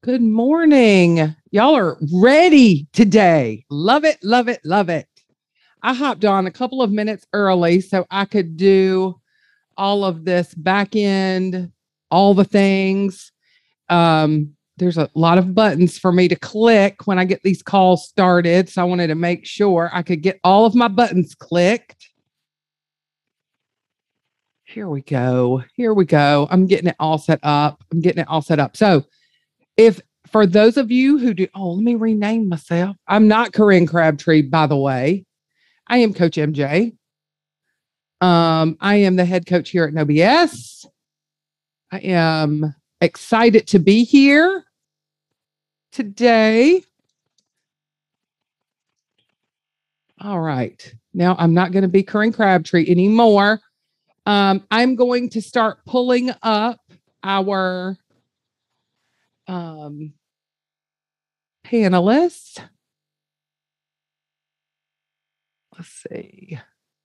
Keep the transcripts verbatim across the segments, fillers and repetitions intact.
Good morning. Y'all are ready today. Love it, love it, love it. I hopped on a couple of minutes early so I could do all of this back end, all the things. Um, there's a lot of buttons for me to click when I get these calls started. So I wanted to make sure I could get all of my buttons clicked. Here we go. Here we go. I'm getting it all set up. I'm getting it all set up. So if for those of you who do, oh, let me rename myself. I'm not Corinne Crabtree, by the way. I am Coach M J. Um, I am the head coach here at No B S. I am excited to be here today. All right. Now I'm not going to be Corinne Crabtree anymore. Um, I'm going to start pulling up our um, panelists. Let's see.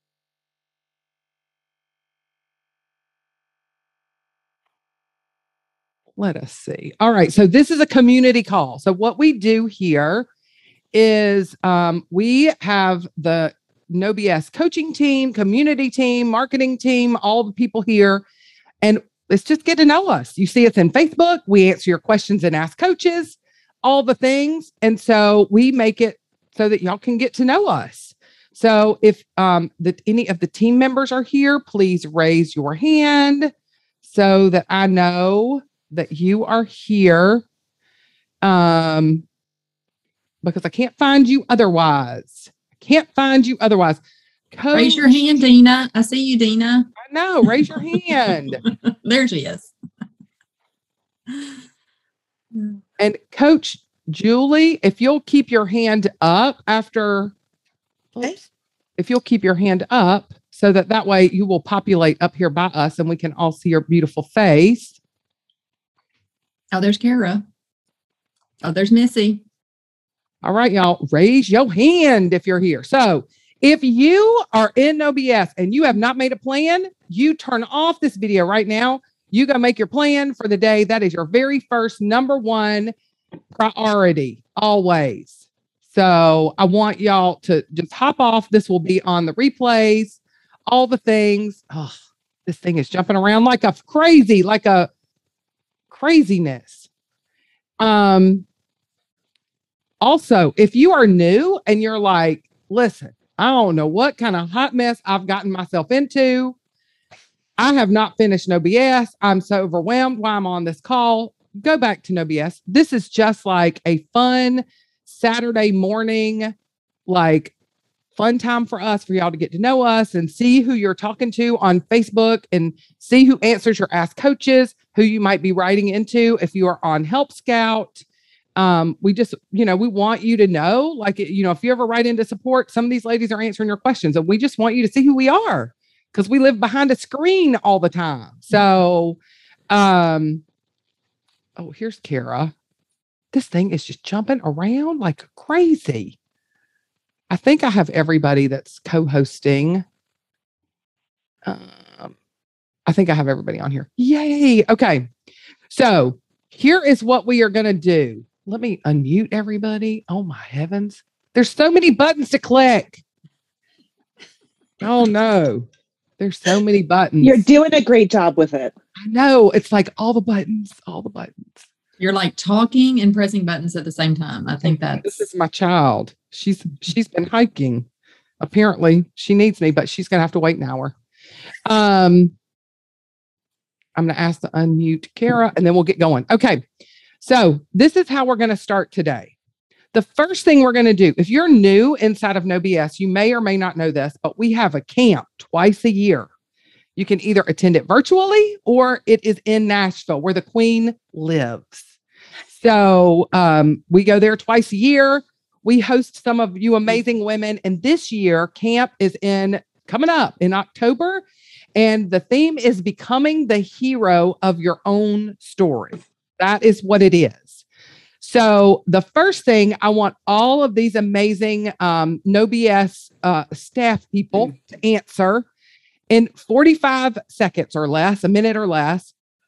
Let us see. All right. So this is a community call. So what we do here is um, we have the No B S coaching team, community team, marketing team, all the people here. And let's just get to know us. You see us in Facebook. We answer your questions and ask coaches, all the things. And so we make it so that y'all can get to know us. So if um, the, any of the team members are here, please raise your hand so that I know that you are here. Um, because I can't find you otherwise. I can't find you otherwise. Coach, raise your hand, Dina. I see you, Dina. I know. Raise your hand. There she is. And Coach Julie, if you'll keep your hand up after, oops, if you'll keep your hand up so that that way you will populate up here by us and we can all see your beautiful face. Oh, there's Kara. Oh, there's Missy. All right, y'all, raise your hand if you're here. So if you are in No B S and you have not made a plan, you turn off this video right now. You go make your plan for the day. That is your very first number one priority, always. So I want y'all to just hop off. This will be on the replays, all the things. Oh, this thing is jumping around like a crazy, like a craziness. Um, Also, if you are new and you're like, listen, I don't know what kind of hot mess I've gotten myself into. I have not finished No B S. I'm so overwhelmed while I'm on this call. Go back to No B S. This is just like a fun Saturday morning, like fun time for us, for y'all to get to know us and see who you're talking to on Facebook and see who answers your Ask Coaches, who you might be writing into if you are on Help Scout. Um, we just, you know, we want you to know, like, you know, if you ever write into support, some of these ladies are answering your questions and we just want you to see who we are because we live behind a screen all the time. So, um, oh, here's Kara. This thing is just jumping around like crazy. I think I have everybody that's co-hosting. Um, I think I have everybody on here. Yay. Okay. So here is what we are going to do. Let me unmute everybody. Oh my heavens. There's so many buttons to click. Oh no. There's so many buttons. You're doing a great job with it. I know. It's like all the buttons, all the buttons. You're like talking and pressing buttons at the same time. I think that's... This is my child. She's she's been hiking. Apparently she needs me, but she's going to have to wait an hour. Um, I'm going to ask to unmute Kara and then we'll get going. Okay. So this is how we're going to start today. The first thing we're going to do, if you're new inside of No B S, you may or may not know this, but we have a camp twice a year. You can either attend it virtually or it is in Nashville where the Queen lives. So um, we go there twice a year. We host some of you amazing women. And this year camp is in coming up in October. And the theme is becoming the hero of your own story. That is what it is. So the first thing I want all of these amazing um, No B S uh, staff people to answer in forty-five seconds or less, a minute or less.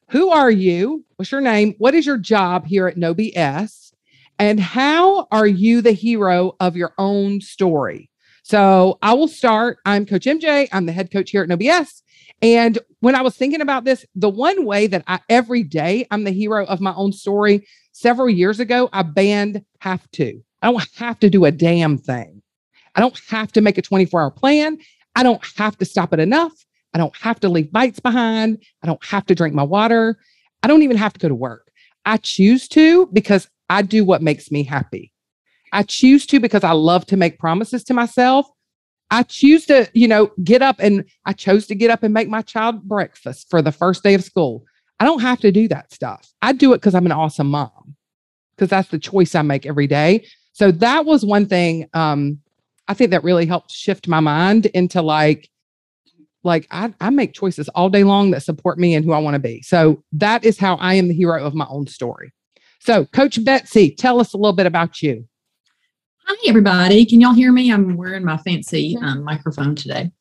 Who are you? What's your name? What is your job here at No B S? And how are you the hero of your own story? So I will start. I'm Coach M J. I'm the head coach here at No B S. And when I was thinking about this, the one way that I every day I'm the hero of my own story, several years ago, I banned have to. I don't have to do a damn thing. I don't have to make a twenty-four hour plan. I don't have to stop at enough. I don't have to leave bites behind. I don't have to drink my water. I don't even have to go to work. I choose to because I do what makes me happy. I choose to because I love to make promises to myself. I choose to, you know, get up and I chose to get up and make my child breakfast for the first day of school. I don't have to do that stuff. I do it because I'm an awesome mom, because that's the choice I make every day. So that was one thing um, I think that really helped shift my mind into like, like I, I make choices all day long that support me and who I want to be. So that is how I am the hero of my own story. So Coach Betsy, tell us a little bit about you. Hi, everybody. Can y'all hear me? I'm wearing my fancy um, microphone today.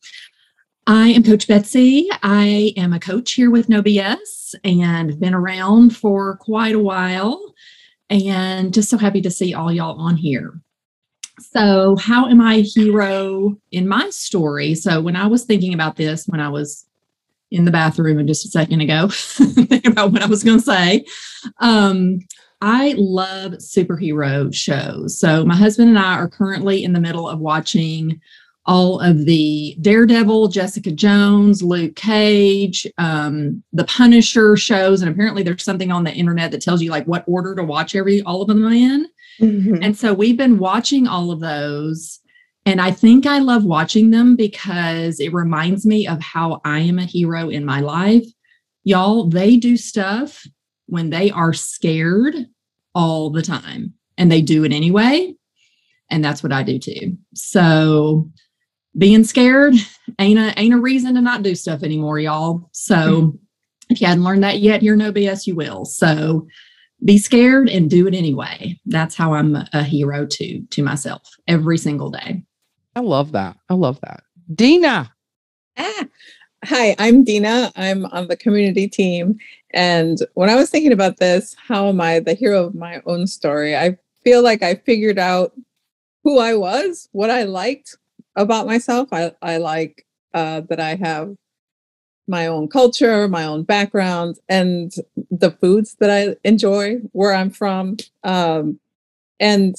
I am Coach Betsy. I am a coach here with No B S and been around for quite a while, and just so happy to see all y'all on here. So how am I a hero in my story? So when I was thinking about this, when I was in the bathroom just a second ago, thinking about what I was going to say, um, I love superhero shows. So my husband and I are currently in the middle of watching all of the Daredevil, Jessica Jones, Luke Cage, um, the Punisher shows. And apparently there's something on the internet that tells you like what order to watch every all of them in. Mm-hmm. And so we've been watching all of those. And I think I love watching them because it reminds me of how I am a hero in my life. Y'all, they do stuff when they are scared all the time, and they do it anyway. And that's what I do too. So being scared ain't a, ain't a reason to not do stuff anymore, y'all. So mm-hmm. if you hadn't learned that yet, you're No B S, you will. So be scared and do it anyway. That's how I'm a hero to, to myself every single day. I love that. I love that. Dina. Ah. Hi, I'm Dina. I'm on the community team. And when I was thinking about this, how am I the hero of my own story? I feel like I figured out who I was, what I liked about myself. I, I like uh, that I have my own culture, my own background, and the foods that I enjoy, where I'm from. Um, and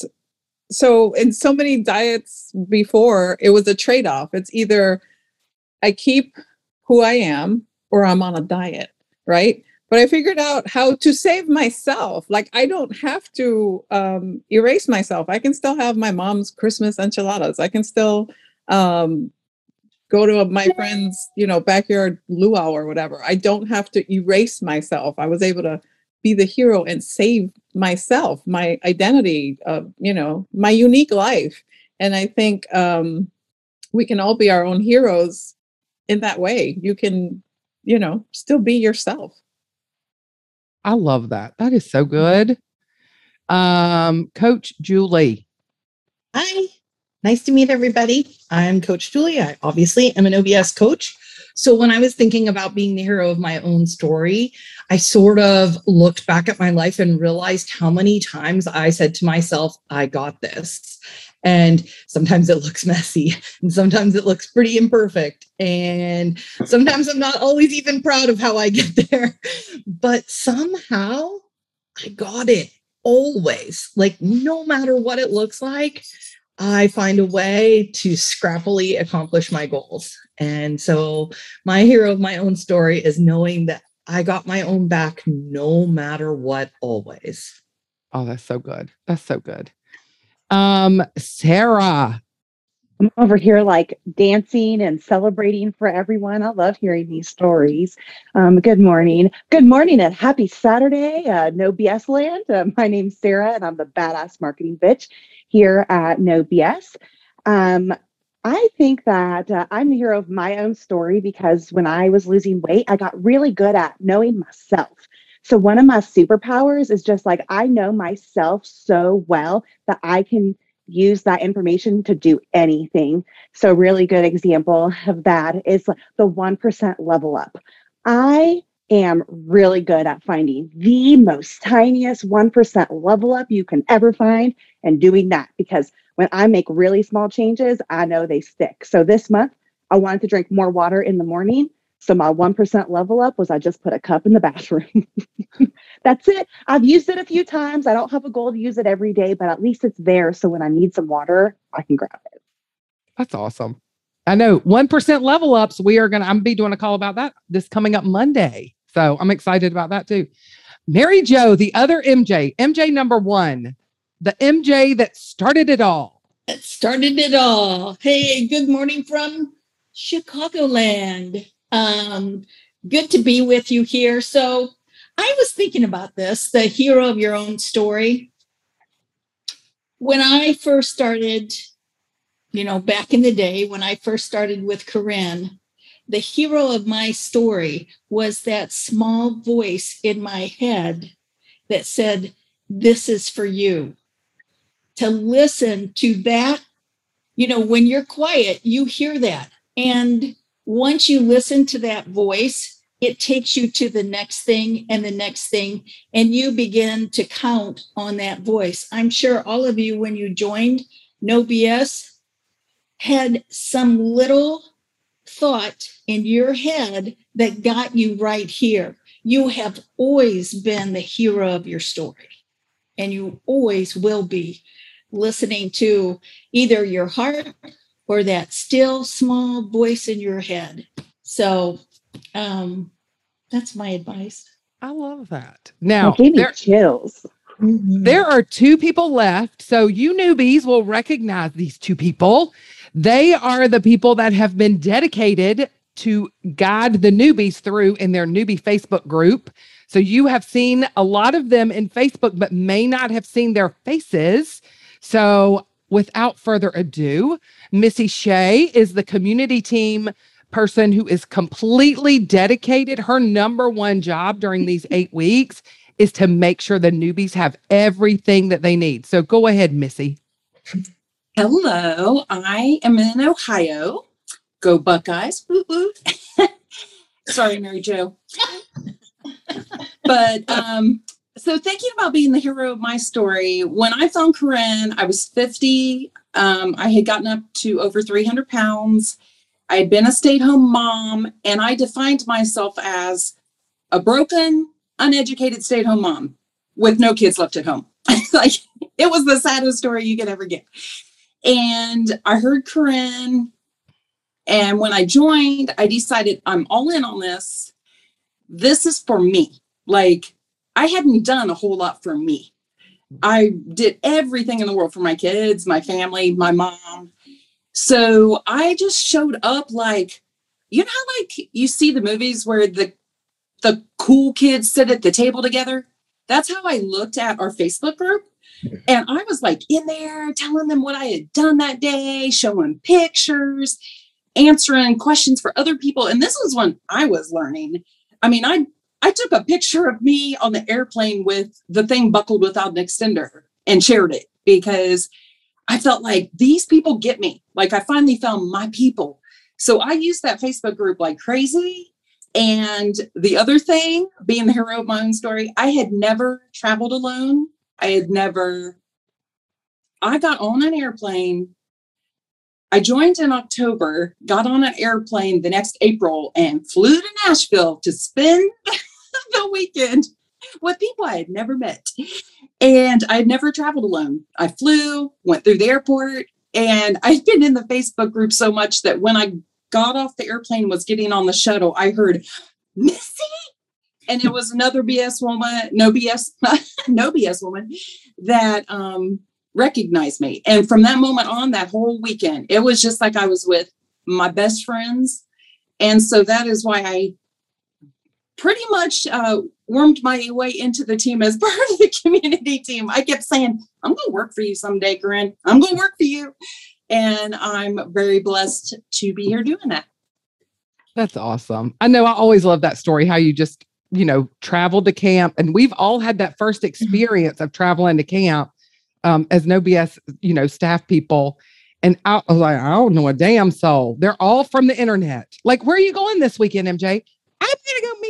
so in so many diets before, it was a trade-off. It's either I keep who I am or I'm on a diet, right? But I figured out how to save myself. Like I don't have to um, erase myself. I can still have my mom's Christmas enchiladas. I can still um, go to my friend's, you know, backyard luau or whatever. I don't have to erase myself. I was able to be the hero and save myself, my identity, uh, you know, my unique life. And I think um, we can all be our own heroes in that way. You can, you know, still be yourself. I love that. That is so good. Um, Coach Julie. Hi, nice to meet everybody. I'm Coach Julie. I obviously am an O B S coach. So when I was thinking about being the hero of my own story, I sort of looked back at my life and realized how many times I said to myself, I got this. And sometimes it looks messy, and sometimes it looks pretty imperfect. And sometimes I'm not always even proud of how I get there. But somehow I got it always. Like no matter what it looks like, I find a way to scrappily accomplish my goals. And so my hero of my own story is knowing that I got my own back no matter what, always. Oh, that's so good. That's so good. Um, Sarah. I'm over here like dancing and celebrating for everyone. I love hearing these stories. Um, good morning. Good morning and happy Saturday, uh, No B S land. Uh, my name's Sarah and I'm the badass marketing bitch here at No B S. Um, I think that uh, I'm the hero of my own story because when I was losing weight, I got really good at knowing myself. So one of my superpowers is just like, I know myself so well that I can use that information to do anything. So a really good example of that is the one percent level up. I am really good at finding the most tiniest one percent level up you can ever find and doing that, because when I make really small changes, I know they stick. So this month, I wanted to drink more water in the morning. So my one percent level up was I just put a cup in the bathroom. That's it. I've used it a few times. I don't have a goal to use it every day, but at least it's there. So when I need some water, I can grab it. That's awesome. I know one percent level ups. We are going to, I'm be doing a call about that this coming up Monday. So I'm excited about that too. Mary Jo, the other M J, M J number one, the M J that started it all. That started it all. Hey, good morning from Chicagoland. Um, good to be with you here. So I was thinking about this, the hero of your own story. When I first started, you know, back in the day, when I first started with Corinne, the hero of my story was that small voice in my head that said, this is for you. To listen to that, you know, when you're quiet, you hear that. And once you listen to that voice, it takes you to the next thing and the next thing, and you begin to count on that voice. I'm sure all of you, when you joined No B S, had some little thought in your head that got you right here. You have always been the hero of your story, and you always will be, listening to either your heart or that still small voice in your head. So um, that's my advice. I love that. Now, It gave me there, chills. there are two people left. So you newbies will recognize these two people. They are the people that have been dedicated to guide the newbies through in their newbie Facebook group. So you have seen a lot of them in Facebook, but may not have seen their faces. So without further ado, Missy Shea is the community team person who is completely dedicated. Her number one job during these eight weeks is to make sure the newbies have everything that they need. So go ahead, Missy. Hello, I am in Ohio. Go Buckeyes. Woo woo. Sorry, Mary Jo. But um, so thinking about being the hero of my story, when I found Corinne, I was fifty. Um, I had gotten up to over three hundred pounds. I had been a stay-at-home mom, and I defined myself as a broken, uneducated stay-at-home mom with no kids left at home. Like, it was the saddest story you could ever get. And I heard Corinne, and when I joined, I decided I'm all in on this. This is for me. Like, I hadn't done a whole lot for me. I did everything in the world for my kids, my family, my mom. So I just showed up like, you know how like you see the movies where the the cool kids sit at the table together? That's how I looked at our Facebook group. And I was like in there telling them what I had done that day, showing pictures, answering questions for other people. And this was when I was learning. I mean, I I took a picture of me on the airplane with the thing buckled without an extender and shared it because I felt like these people get me. Like I finally found my people. So I used that Facebook group like crazy. And the other thing, being the hero of my own story, I had never traveled alone. I had never, I got on an airplane. I joined in October, got on an airplane the next April and flew to Nashville to spend the weekend with people I had never met. And I'd never traveled alone. I flew, went through the airport, and I'd been in the Facebook group so much that when I got off the airplane, was getting on the shuttle, I heard, Missy? And it was another B S woman, no B S, no B S woman that um, recognized me. And from that moment on, that whole weekend, it was just like I was with my best friends. And so that is why I pretty much uh, wormed my way into the team as part of the community team. I kept saying, I'm going to work for you someday, Corinne. I'm going to work for you. And I'm very blessed to be here doing that. That's awesome. I know I always love that story, how you just, you know, traveled to camp. And we've all had that first experience of traveling to camp um, as No B S, you know, staff people. And I was like, I don't know a damn soul. They're all from the internet. Like, where are you going this weekend, M J? I'm going to go meet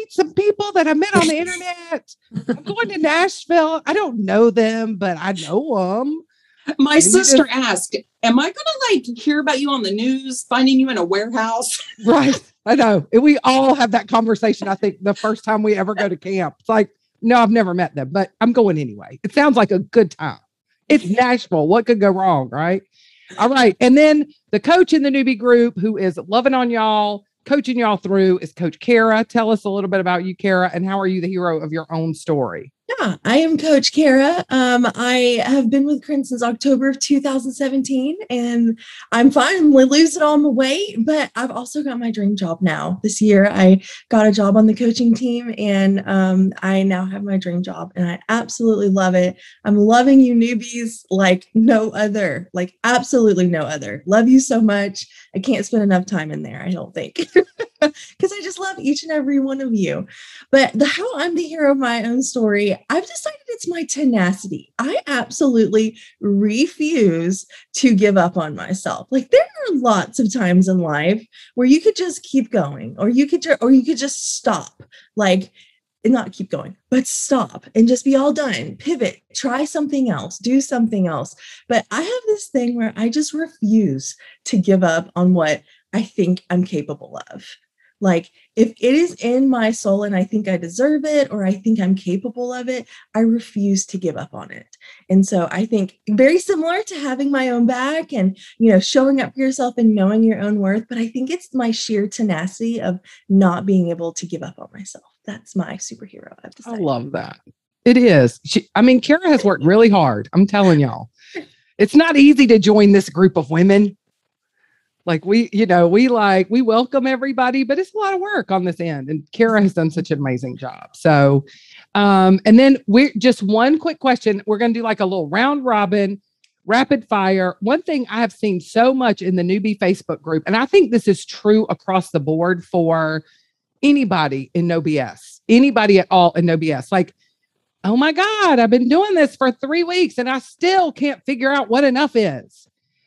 meet some people that I met on the internet. I'm going to Nashville. I don't know them, but I know them. My And you sister just- asked, am I going to like hear about you on the news, finding you in a warehouse? Right. I know. And we all have that conversation, I think, the first time we ever go to camp. It's like, no, I've never met them, but I'm going anyway. It sounds like a good time. It's Nashville. What could go wrong, right? All right. And then the coach in the newbie group who is loving on y'all, coaching y'all through is Coach Kara. Tell us a little bit about you, Kara, and how are you the hero of your own story? Yeah, I am Coach Kara. Um, I have been with Corinne since October of two thousand seventeen, and I'm finally losing all my weight, but I've also got my dream job now. This year, I got a job on the coaching team, and um, I now have my dream job, and I absolutely love it. I'm loving you newbies like no other, like absolutely no other. Love you so much. I can't spend enough time in there, I don't think, because I just love each and every one of you. But the how I'm the hero of my own story, I've decided it's my tenacity. I absolutely refuse to give up on myself. Like there are lots of times in life where you could just keep going, or you could, ju- or you could just stop, like and not keep going, but stop and just be all done, pivot, try something else, do something else. But I have this thing where I just refuse to give up on what I think I'm capable of. Like if it is in my soul and I think I deserve it, or I think I'm capable of it, I refuse to give up on it. And so I think very similar to having my own back and, you know, showing up for yourself and knowing your own worth. But I think it's my sheer tenacity of not being able to give up on myself. That's my superhero. I have to say. I love that. It is. She, I mean, Kara has worked really hard. I'm telling y'all, it's not easy to join this group of women. Like we, you know, we like, we welcome everybody, but it's a lot of work on this end. And Kara has done such an amazing job. So, um, and then we're just one quick question. We're going to do like a little round robin, rapid fire. One thing I have seen so much in the newbie Facebook group, and I think this is true across the board for anybody in No B S, anybody at all in No B S. Like, oh my God, I've been doing this for three weeks and I still can't figure out what enough is.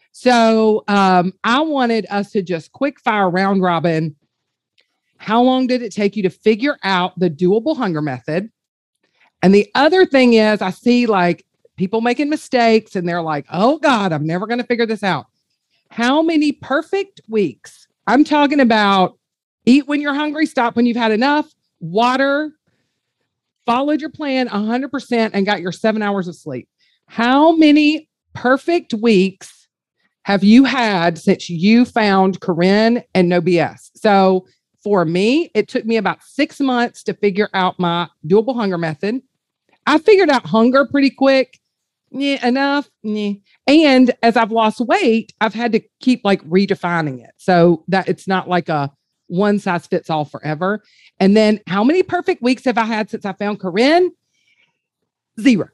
So um, I wanted us to just quick fire round robin. How long did it take you to figure out the doable hunger method? And the other thing is, I see like people making mistakes and they're like, oh God, I'm never going to figure this out. How many perfect weeks? I'm talking about eat when you're hungry, stop when you've had enough, water, followed your plan one hundred percent and got your seven hours of sleep. How many perfect weeks have you had since you found Corinne and No B S? So for me, it took me about six months to figure out my doable hunger method. I figured out hunger pretty quick. Yeah, enough. Yeah. And as I've lost weight, I've had to keep like redefining it so that it's not like a one size fits all forever. And then how many perfect weeks have I had since I found Corinne? Zero.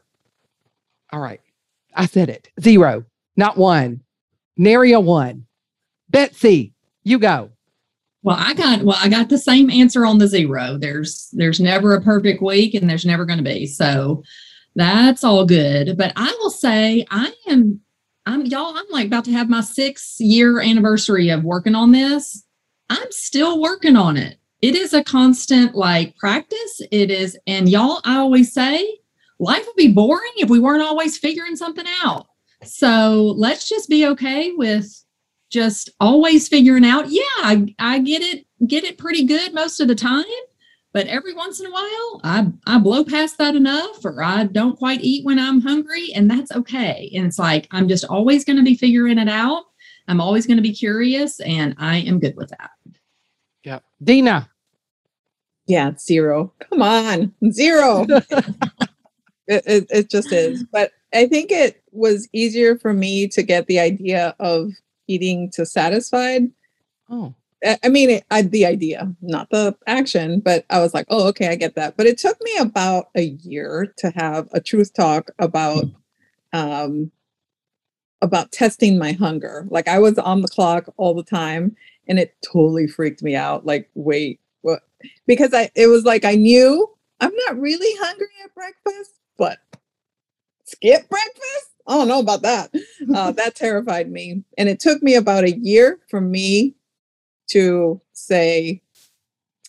All right. I said it. Zero, not one. Nary a one. Betsy, you go. Well, I got well, I got the same answer on the zero. There's there's never a perfect week and there's never going to be. So that's all good. But I will say I am I'm y'all, I'm like about to have my six year anniversary of working on this. I'm still working on it. It is a constant like practice. It is, and y'all, I always say life would be boring if we weren't always figuring something out. So let's just be okay with just always figuring out. Yeah, I, I get it, get it pretty good most of the time, but every once in a while I, I blow past that enough, or I don't quite eat when I'm hungry, and that's okay. And it's like, I'm just always going to be figuring it out. I'm always going to be curious, and I am good with that. Yeah. Dina. Yeah, it's zero. Come on, zero. it, it, it just is. But I think it was easier for me to get the idea of eating to satisfied. Oh. I, I mean, it, I, the idea, not the action, but I was like, oh, okay, I get that. But it took me about a year to have a truth talk about, um, about testing my hunger. Like I was on the clock all the time and it totally freaked me out. Like, wait, what? Because I, it was like, I knew I'm not really hungry at breakfast, but skip breakfast? I don't know about that. Uh, that terrified me. And it took me about a year for me to say,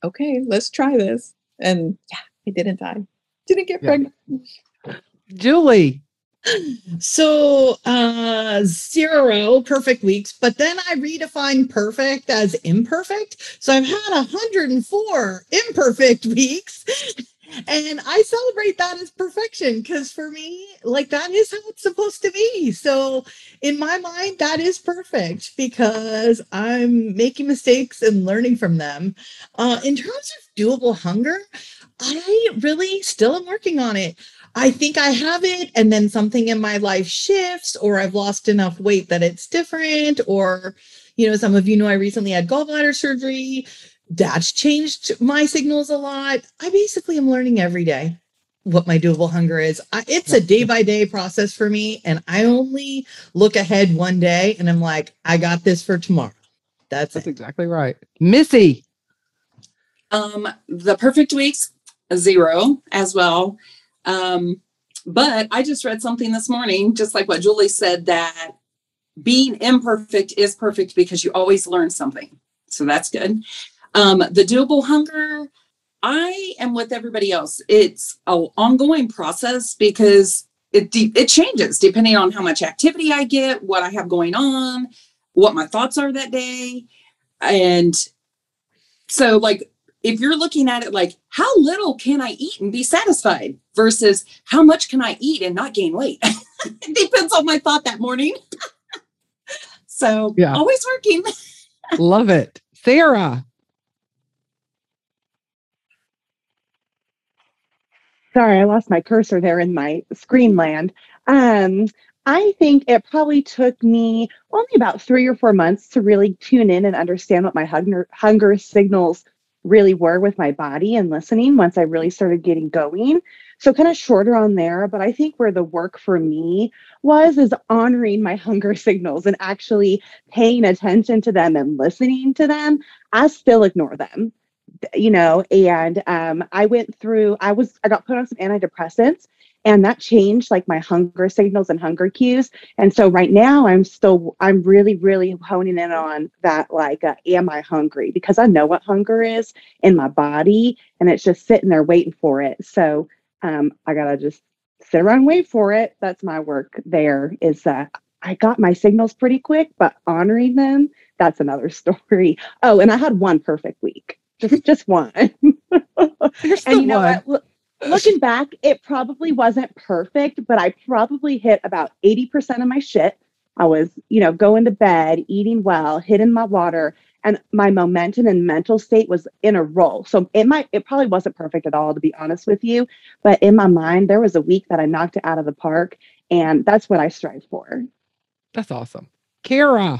okay, let's try this. And yeah, I didn't die. Didn't get Yeah. pregnant. Julie. So uh zero perfect weeks, but then I redefine perfect as imperfect. So I've had one hundred four imperfect weeks. And I celebrate that as perfection because for me, like that is how it's supposed to be. So in my mind, that is perfect because I'm making mistakes and learning from them. Uh, in terms of doable hunger, I really still am working on it. I think I have it, and then something in my life shifts, or I've lost enough weight that it's different, or, you know, some of you know I recently had gallbladder surgery. That's changed my signals a lot. I basically am learning every day what my doable hunger is. I, it's a day by day process for me, and I only look ahead one day, and I'm like, I got this for tomorrow. That's, That's it. exactly right. Missy. Um, the perfect weeks, a zero as well. Um, but I just read something this morning, just like what Julie said, that being imperfect is perfect because you always learn something. So that's good. Um, the doable hunger, I am with everybody else. It's an ongoing process because it de- it changes depending on how much activity I get, what I have going on, what my thoughts are that day. And so like, if you're looking at it like, how little can I eat and be satisfied versus how much can I eat and not gain weight? It depends on my thought that morning. So Yeah. always working. Love it. Sarah. Sorry, I lost my cursor there in my screen land. Um, I think it probably took me only about three or four months to really tune in and understand what my hunger hunger signals really were with my body and listening once I really started getting going. So kind of shorter on there, but I think where the work for me was is honoring my hunger signals and actually paying attention to them and listening to them. I still ignore them, you know, and um, I went through, I was, I got put on some antidepressants and that changed like my hunger signals and hunger cues. And so right now I'm still, I'm really, really honing in on that, like, uh, am I hungry? Because I know what hunger is in my body and it's just sitting there waiting for it. So um, I got to just sit around and wait for it. That's my work there is that I got my signals pretty quick, but honoring them, that's another story. Oh, and I had one perfect week. Just just one. Here's And the you know one. what? Look, looking back, it probably wasn't perfect, but I probably hit about eighty percent of my shit. I was, you know, going to bed, eating well, hitting my water, and my momentum and mental state was in a roll. So it might, it probably wasn't perfect at all, to be honest with you. But in my mind, there was a week that I knocked it out of the park, and that's what I strive for. That's awesome. Kara.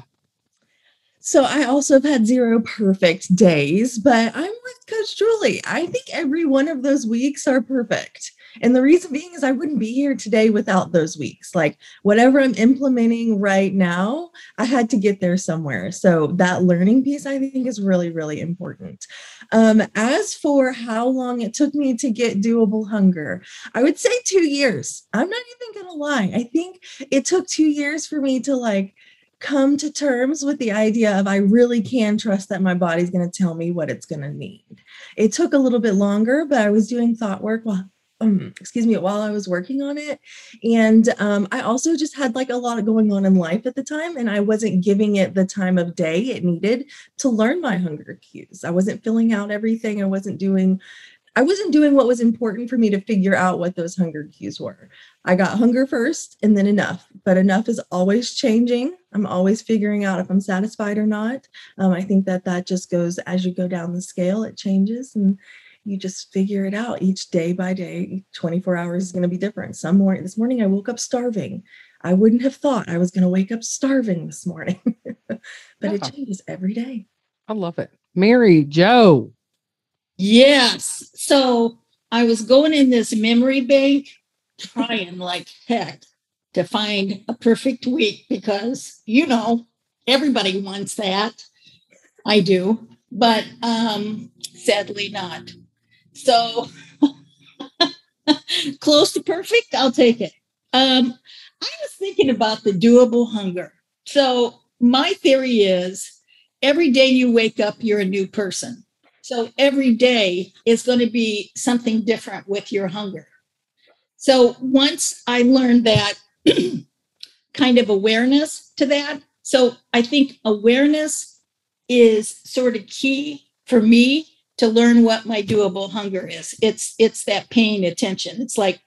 So I also have had zero perfect days, but I'm with Coach Julie. I think every one of those weeks are perfect. And the reason being is I wouldn't be here today without those weeks. Like whatever I'm implementing right now, I had to get there somewhere. So that learning piece, I think, is really, really important. Um, as for how long it took me to get doable hunger, I would say two years. I'm not even going to lie. I think it took two years for me to like come to terms with the idea of I really can trust that my body's going to tell me what it's going to need. It took a little bit longer, but I was doing thought work while, um, excuse me, while I was working on it. And um, I also just had like a lot going on in life at the time, and I wasn't giving it the time of day it needed to learn my hunger cues. I wasn't filling out everything. I wasn't doing I wasn't doing what was important for me to figure out what those hunger cues were. I got hunger first and then enough, but enough is always changing. I'm always figuring out if I'm satisfied or not. Um, I think that that just goes as you go down the scale, it changes and you just figure it out each day by day. twenty-four hours is going to be different. Some morning, this morning I woke up starving. I wouldn't have thought I was going to wake up starving this morning, but Yeah. it changes every day. I love it. Mary Jo. Yes. So I was going in this memory bank, trying like heck to find a perfect week because, you know, everybody wants that. I do, but um, sadly not. So close to perfect, I'll take it. Um, I was thinking about the doable hunger. So my theory is every day you wake up, you're a new person. So every day is going to be something different with your hunger. So once I learned that kind of awareness to that, so I think awareness is sort of key for me to learn what my doable hunger is. It's it's that paying attention. It's like,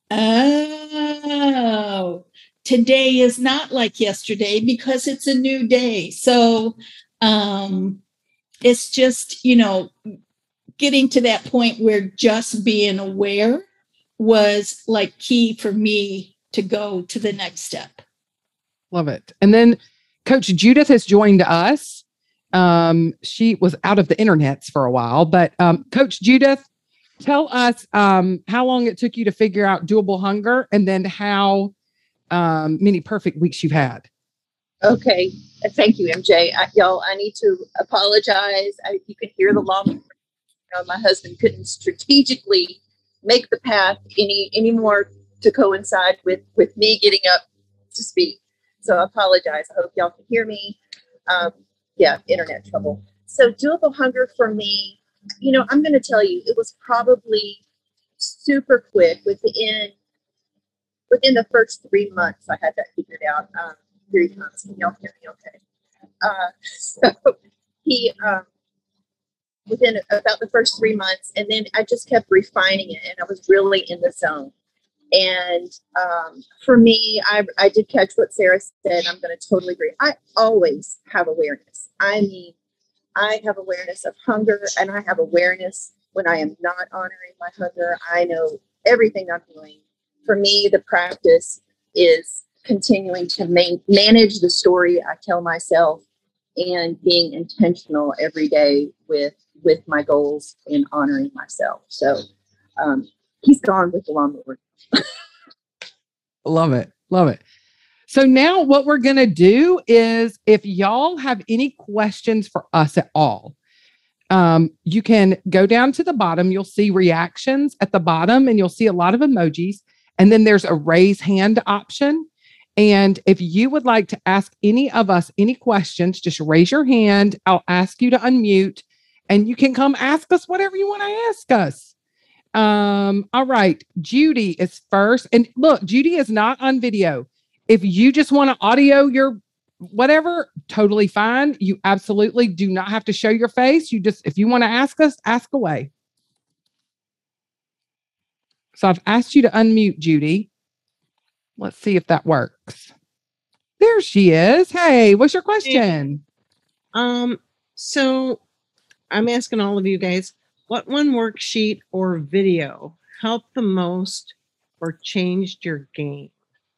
oh, today is not like yesterday because it's a new day. So um, it's just, you know, getting to that point where just being aware was like key for me to go to the next step. Love it. And then Coach Judith has joined us. Um, she was out of the internets for a while, but um, Coach Judith, tell us um, how long it took you to figure out doable hunger, and then how um, many perfect weeks you've had. Okay. Thank you, M J. I, y'all, I need to apologize. I, you can hear the long, you know, my husband couldn't strategically make the path any, any more to coincide with, with me getting up to speak. So I apologize. I hope y'all can hear me. Um, yeah, internet trouble. So doable hunger for me, you know, I'm going to tell you, it was probably super quick within, within the first three months. I had that figured out. Um, three months. Can y'all hear me okay? Uh, so he, um, within about the first three months, and then I just kept refining it, and I was really in the zone. And um, for me, I, I did catch what Sarah said. I'm going to totally agree. I always have awareness. I mean, I have awareness of hunger, and I have awareness when I am not honoring my hunger. I know everything I'm doing. For me, the practice is continuing to man- manage the story I tell myself and being intentional every day with with my goals and honoring myself. So um, he's gone with the lawnmower. Love it. Love it. So now what we're going to do is, if y'all have any questions for us at all, um, you can go down to the bottom. You'll see reactions at the bottom, and you'll see a lot of emojis. And then there's a raise hand option. And if you would like to ask any of us any questions, just raise your hand. I'll ask you to unmute, and you can come ask us whatever you want to ask us. Um, all right. Judy is first. And look, Judy is not on video. If you just want to audio your whatever, totally fine. You absolutely do not have to show your face. You just, if you want to ask us, ask away. So I've asked you to unmute, Judy. Let's see if that works. There she is. Hey, what's your question? Um, so I'm asking all of you guys, what one worksheet or video helped the most or changed your game?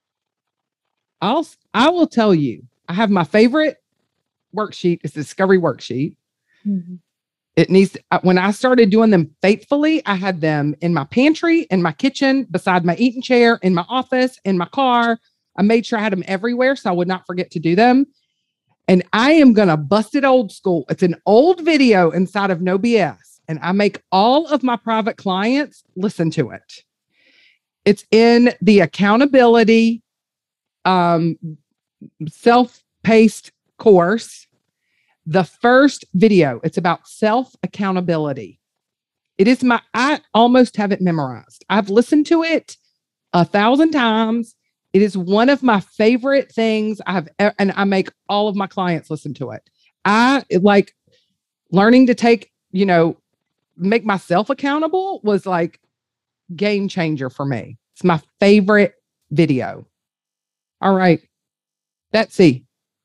I'll, I will tell you, I have my favorite worksheet. It's the Discovery Worksheet. Mm-hmm. It needs, to, when I started doing them faithfully, I had them in my pantry, in my kitchen, beside my eating chair, in my office, in my car. I made sure I had them everywhere so I would not forget to do them. And I am going to bust it old school. It's an old video inside of No B S. And I make all of my private clients listen to it. It's in the accountability um, self-paced course. The first video, it's about self-accountability. It is my, I almost have it memorized. I've listened to it a thousand times. It is one of my favorite things I have, and I make all of my clients listen to it. I like learning to take, you know, make myself accountable was like game changer for me. It's my favorite video. All right. Betsy.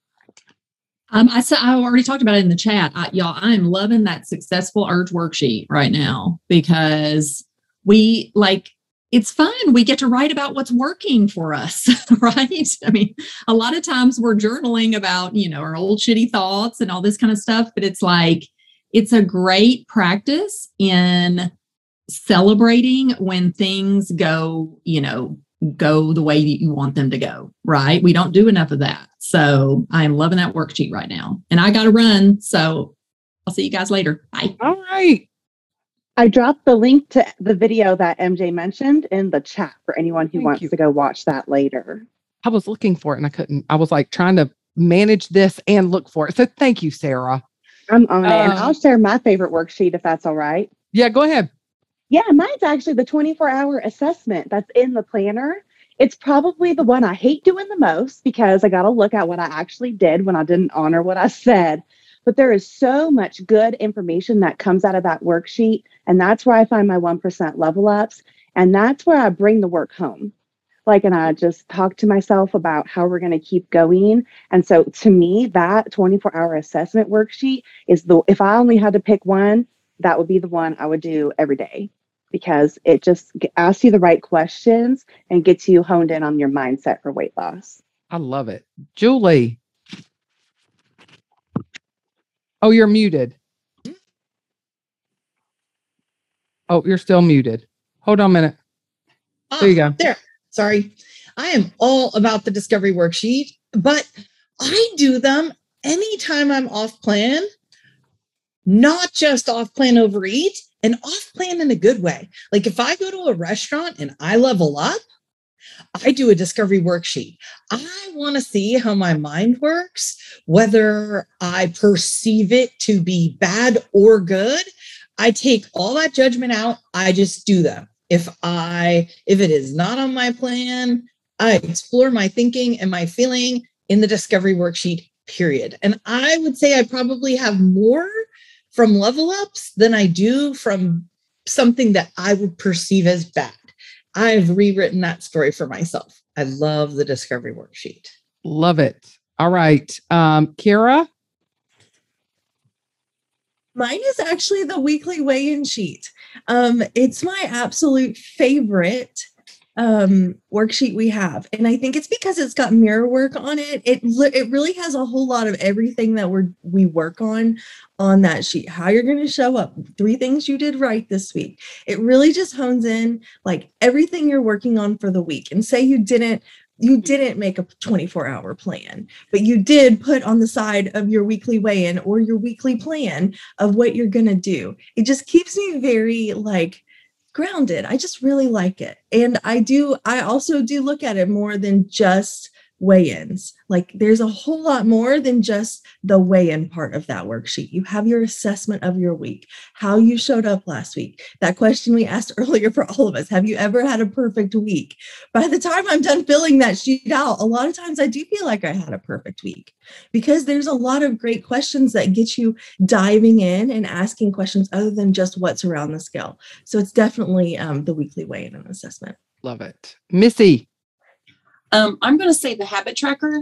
Um, I said I already talked about it in the chat. I, y'all, I'm loving that successful urge worksheet right now because we like it's fun. We get to write about what's working for us, right? I mean, a lot of times we're journaling about, you know, our old shitty thoughts and all this kind of stuff, but it's like it's a great practice in celebrating when things go, you know, go the way that you want them to go, right? We don't do enough of that. So I'm loving that worksheet right now. And I got to run. So I'll see you guys later. Bye. All right. I dropped the link to the video that M J mentioned in the chat for anyone who Thank wants you. to go watch that later. I was looking for it and I couldn't. I was like trying to manage this and look for it. So thank you, Sarah. I'm on it. And Um, I'll share my favorite worksheet if that's all right. Yeah, go ahead. Yeah, mine's actually the twenty-four hour assessment that's in the planner. It's probably the one I hate doing the most because I got to look at what I actually did when I didn't honor what I said. But there is so much good information that comes out of that worksheet. And that's where I find my one percent level ups. And that's where I bring the work home. Like, and I just talk to myself about how we're going to keep going. And so to me, that twenty-four hour assessment worksheet is the, if I only had to pick one, that would be the one I would do every day because it just g- asks you the right questions and gets you honed in on your mindset for weight loss. I love it. Julie. Oh, you're muted. Oh, you're still muted. Hold on a minute. There you Ah, go. There. Sorry. I am all about the discovery worksheet, but I do them anytime I'm off plan, not just off plan overeat and off plan in a good way. Like if I go to a restaurant and I level up, I do a discovery worksheet. I want to see how my mind works, whether I perceive it to be bad or good. I take all that judgment out. I just do them. If I, if it is not on my plan, I explore my thinking and my feeling in the discovery worksheet, period. And I would say I probably have more from level ups than I do from something that I would perceive as bad. I've rewritten that story for myself. I love the discovery worksheet. Love it. All right. Um, Kira. Mine is actually the weekly weigh-in sheet. Um, it's my absolute favorite um, worksheet we have, and I think it's because it's got mirror work on it. It li- it really has a whole lot of everything that we're we work on on that sheet. How you're going to show up, three things you did right this week. It really just hones in like everything you're working on for the week. And say you didn't. You didn't make a twenty-four hour plan, but you did put on the side of your weekly weigh-in or your weekly plan of what you're going to do. It just keeps me very like grounded. I just really like it. And I do, I also do look at it more than just weigh-ins. Like there's a whole lot more than just the weigh-in part of that worksheet. You have your assessment of your week, how you showed up last week. That question we asked earlier for all of us, have you ever had a perfect week? By the time I'm done filling that sheet out, a lot of times I do feel like I had a perfect week because there's a lot of great questions that get you diving in and asking questions other than just what's around the scale. So it's definitely um, the weekly weigh-in and assessment. Love it. Missy. Um, I'm going to say the habit tracker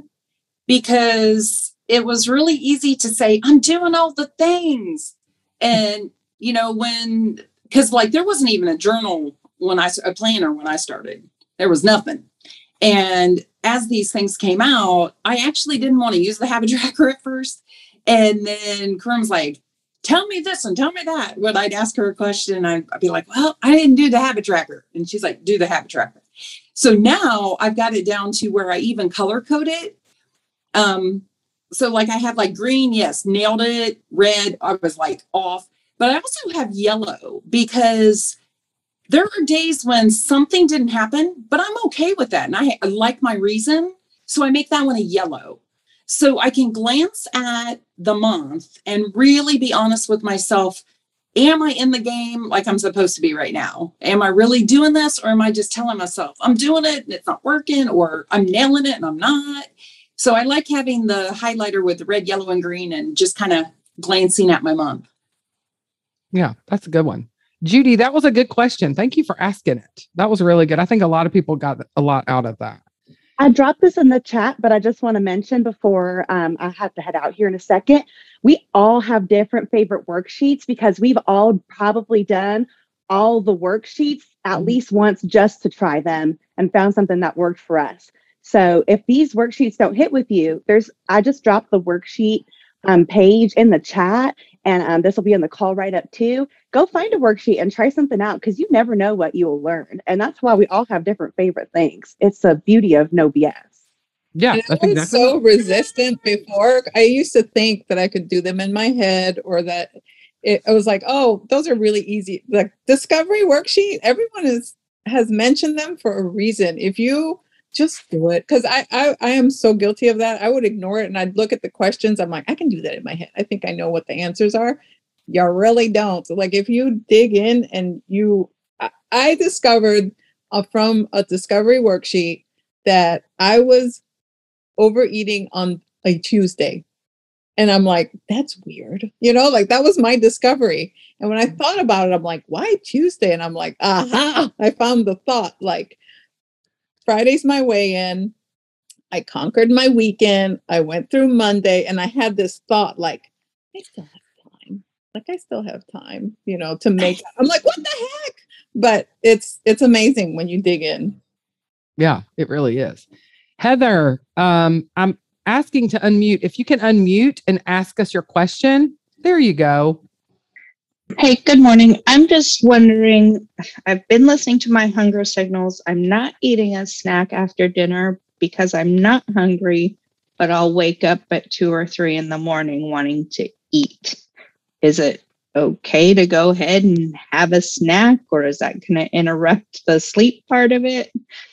because it was really easy to say, I'm doing all the things. And, you know, when, because like there wasn't even a journal when I, a planner when I started, there was nothing. And as these things came out, I actually didn't want to use the habit tracker at first. And then Karim's like, tell me this and tell me that. When I'd ask her a question, I'd, I'd be like, well, I didn't do the habit tracker. And she's like, do the habit tracker. So now I've got it down to where I even color code it. Um, so like I have like green, yes, nailed it. Red, I was like off. But I also have yellow because there are days when something didn't happen, but I'm okay with that. And I, I like my reason. So I make that one a yellow. So I can glance at the month and really be honest with myself. Am I in the game like I'm supposed to be right now? Am I really doing this? Or am I just telling myself I'm doing it and it's not working, or I'm nailing it and I'm not? So I like having the highlighter with the red, yellow, and green and just kind of glancing at my month. Yeah, that's a good one. Judy, that was a good question. Thank you for asking it. That was really good. I think a lot of people got a lot out of that. I dropped this in the chat, but I just want to mention before um, I have to head out here in a second, we all have different favorite worksheets because we've all probably done all the worksheets at least once just to try them and found something that worked for us. So if these worksheets don't hit with you, there's I just dropped the worksheet um, page in the chat, and um, this will be in the call right up too. Go find a worksheet and try something out because you never know what you will learn. And that's why we all have different favorite things. It's the beauty of no B S. Yeah, And I that's was exactly so resistant before. I used to think that I could do them in my head, or that it, I was like, oh, those are really easy. The discovery worksheet, everyone is has mentioned them for a reason. If you just do it. Cause I, I, I am so guilty of that. I would ignore it and I'd look at the questions. I'm like, I can do that in my head. I think I know what the answers are. You really don't. So like if you dig in and you, I, I discovered uh, from a discovery worksheet that I was overeating on a Tuesday. And I'm like, that's weird. You know, like that was my discovery. And when I thought about it, I'm like, why Tuesday? And I'm like, aha, I found the thought. Like Friday's my weigh-in. I conquered my weekend. I went through Monday and I had this thought like, I still have time. Like I still have time, you know, to make, I'm like, what the heck? But it's, it's amazing when you dig in. Yeah, it really is. Heather, um, I'm asking to unmute. If you can unmute and ask us your question, there you go. Hey, good morning. I'm just wondering, I've been listening to my hunger signals. I'm not eating a snack after dinner because I'm not hungry, but I'll wake up at two or three in the morning wanting to eat. Is it okay to go ahead and have a snack, or is that going to interrupt the sleep part of it?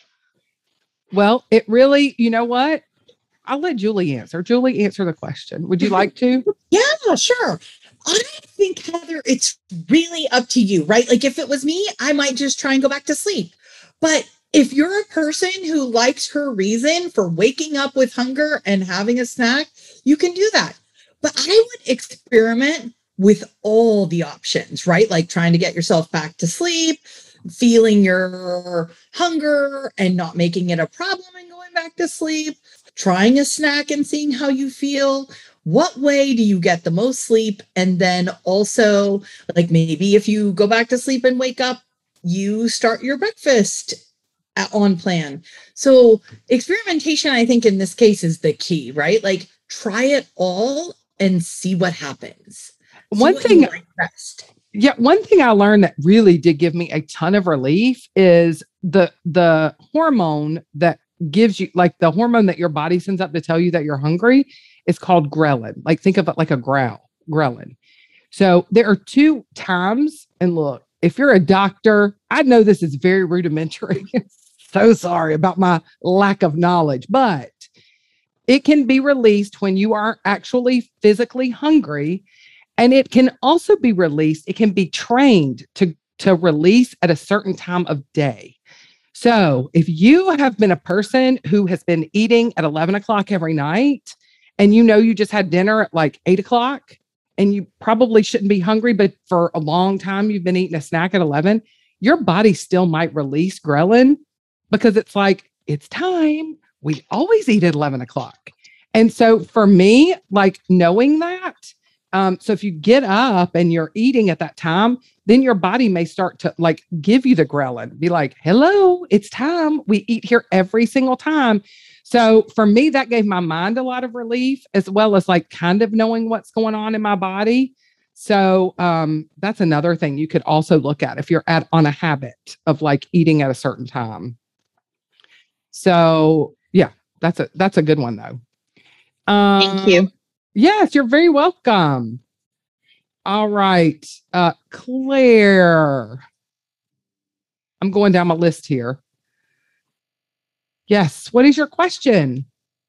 Well, it really, you know what? I'll let Julie answer. Julie, answer the question. Would you like to? Yeah, sure. I think, Heather, it's really up to you, right? Like if it was me, I might just try and go back to sleep. But if you're a person who likes her reason for waking up with hunger and having a snack, you can do that. But I would experiment with all the options, right? Like trying to get yourself back to sleep, feeling your hunger and not making it a problem and going back to sleep, trying a snack and seeing how you feel. What way do you get the most sleep? And then also, like maybe if you go back to sleep and wake up, you start your breakfast on plan. So experimentation, I think in this case is the key, right? Like try it all and see what happens. See One what thing, you like best. yeah, one thing I learned that really did give me a ton of relief is the the hormone that gives you, like the hormone that your body sends up to tell you that you're hungry is called ghrelin. Like think of it like a growl, ghrelin. So there are two times, and look, if you're a doctor, I know this is very rudimentary. So sorry about my lack of knowledge, but it can be released when you are actually physically hungry. And it can also be released. It can be trained to, to release at a certain time of day. So if you have been a person who has been eating at eleven o'clock every night, and you know you just had dinner at like eight o'clock, and you probably shouldn't be hungry, but for a long time you've been eating a snack at eleven, your body still might release ghrelin because it's like, it's time. We always eat at eleven o'clock. And so for me, like knowing that, Um, so if you get up and you're eating at that time, then your body may start to like give you the ghrelin, be like, hello, it's time. We eat here every single time. So for me, that gave my mind a lot of relief, as well as like kind of knowing what's going on in my body. So um, that's another thing you could also look at if you're at on a habit of like eating at a certain time. So yeah, that's a, that's a good one though. Um, Thank you. Yes, you're very welcome. All right. Uh, Claire. I'm going down my list here. Yes. What is your question?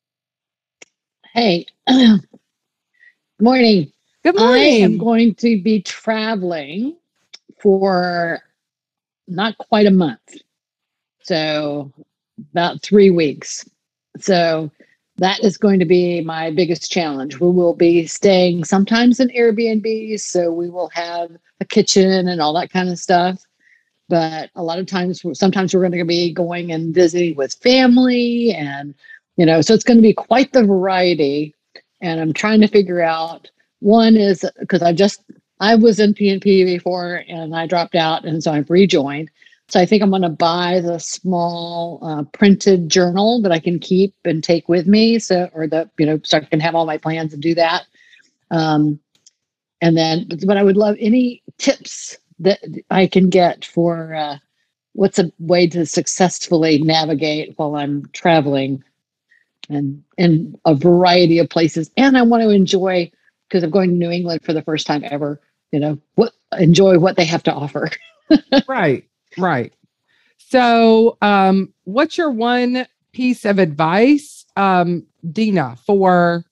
Hey, morning. Good I am morning. going to be traveling for not quite a month. So about three weeks. So that is going to be my biggest challenge. We will be staying sometimes in Airbnbs, so we will have a kitchen and all that kind of stuff. But a lot of times, sometimes we're going to be going and visiting with family, and you know, so it's going to be quite the variety. And I'm trying to figure out. One is because I just I was in P N P before, and I dropped out, and so I've rejoined. So I think I'm going to buy the small uh, printed journal that I can keep and take with me. So, or the, you know, so I can have all my plans and do that. Um, and then, but I would love any tips that I can get for uh, what's a way to successfully navigate while I'm traveling and in a variety of places. And I want to enjoy, because I'm going to New England for the first time ever, you know, what enjoy what they have to offer. Right. Right. So, um, what's your one piece of advice, um, Dina, for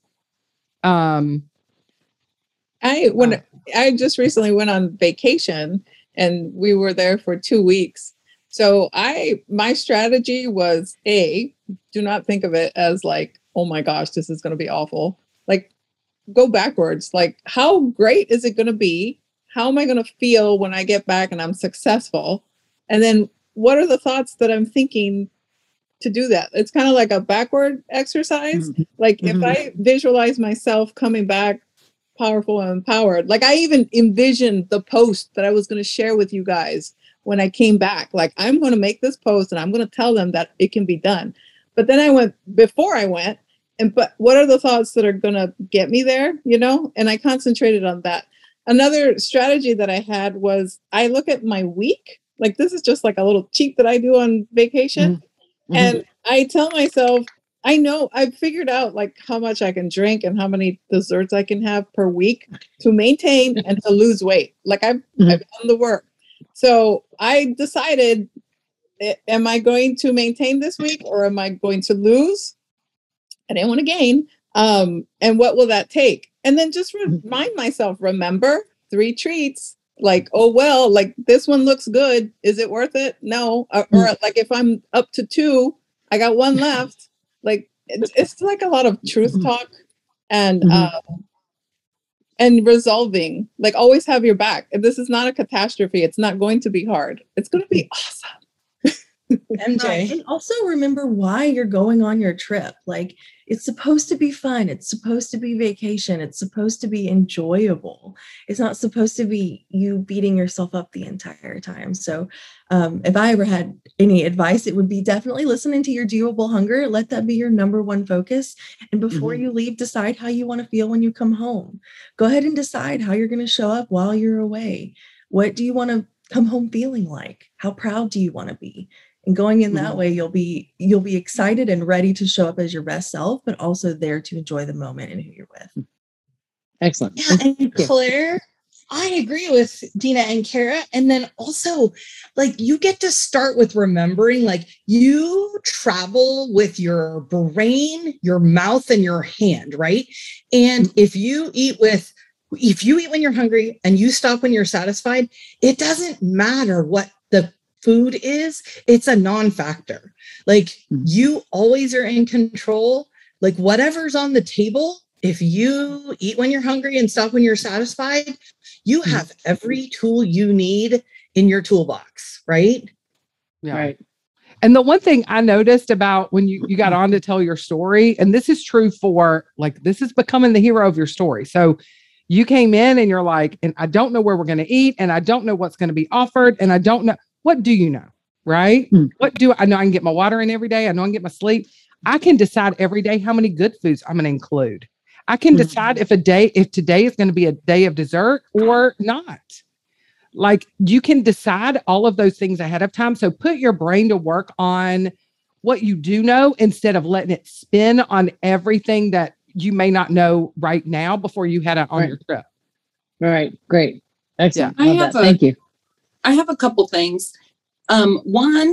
um I when uh, I just recently went on vacation and we were there for two weeks. So I my strategy was A, do not think of it as like, oh my gosh, this is gonna be awful. Like go backwards. Like how great is it gonna be? How am I gonna feel when I get back and I'm successful? And then what are the thoughts that I'm thinking to do that? It's kind of like a backward exercise. Mhm. Like Mhm. if I visualize myself coming back powerful and empowered, like I even envisioned the post that I was going to share with you guys when I came back. Like I'm going to make this post and I'm going to tell them that it can be done. But then I went before I went and but what are the thoughts that are going to get me there, you know? And I concentrated on that. Another strategy that I had was I look at my week. Like this is just like a little cheat that I do on vacation. Mhm. And I tell myself, I know I've figured out like how much I can drink and how many desserts I can have per week to maintain and to lose weight. Like I've, Mhm. I've done the work. So I decided, a- am I going to maintain this week or am I going to lose? I didn't want to gain. Um, and what will that take? And then just remind myself, remember three treats. Like, oh, well, like this one looks good. Is it worth it? No. Or, or like if I'm up to two, I got one left. Like it's, it's like a lot of truth talk and Mhm. um, and resolving. Like always have your back. If this is not a catastrophe, it's not going to be hard. It's going to be awesome. M Right. J. And also remember why you're going on your trip. Like it's supposed to be fun. It's supposed to be vacation. It's supposed to be enjoyable. It's not supposed to be you beating yourself up the entire time. So um, if I ever had any advice, it would be definitely listening to your doable hunger. Let that be your number one focus. And before Mhm. you leave, decide how you want to feel when you come home. Go ahead and decide how you're going to show up while you're away. What do you want to come home feeling like? How proud do you want to be? And going in that Mhm. way, you'll be you'll be excited and ready to show up as your best self, but also there to enjoy the moment and who you're with. Excellent. Yeah, And and thank you. Claire, I agree with Dina and Kara. And then also, like, you get to start with remembering, like, you travel with your brain, your mouth, and your hand, right? And if you eat with, if you eat when you're hungry and you stop when you're satisfied, it doesn't matter what the food is, it's a non-factor. Like, Mhm. you always are in control. Like, whatever's on the table, if you eat when you're hungry and stop when you're satisfied, you have every tool you need in your toolbox, right? yeah. Right. And the one thing I noticed about when you, you got on to tell your story, and this is true for like, this is becoming the hero of your story. So you came in and you're like, and I don't know where we're going to eat, and I don't know what's going to be offered, and I don't know. What do you know? Right? Mm. What do I know? I can get my water in every day. I know I can get my sleep. I can decide every day how many good foods I'm going to include. I can Mhm. decide if a day, if today is going to be a day of dessert or not. Like you can decide all of those things ahead of time. So put your brain to work on what you do know instead of letting it spin on everything that you may not know right now before you head out on Right. your trip. Right. Great. Excellent. I Love have that. a- Thank you. I have a couple things. Um, one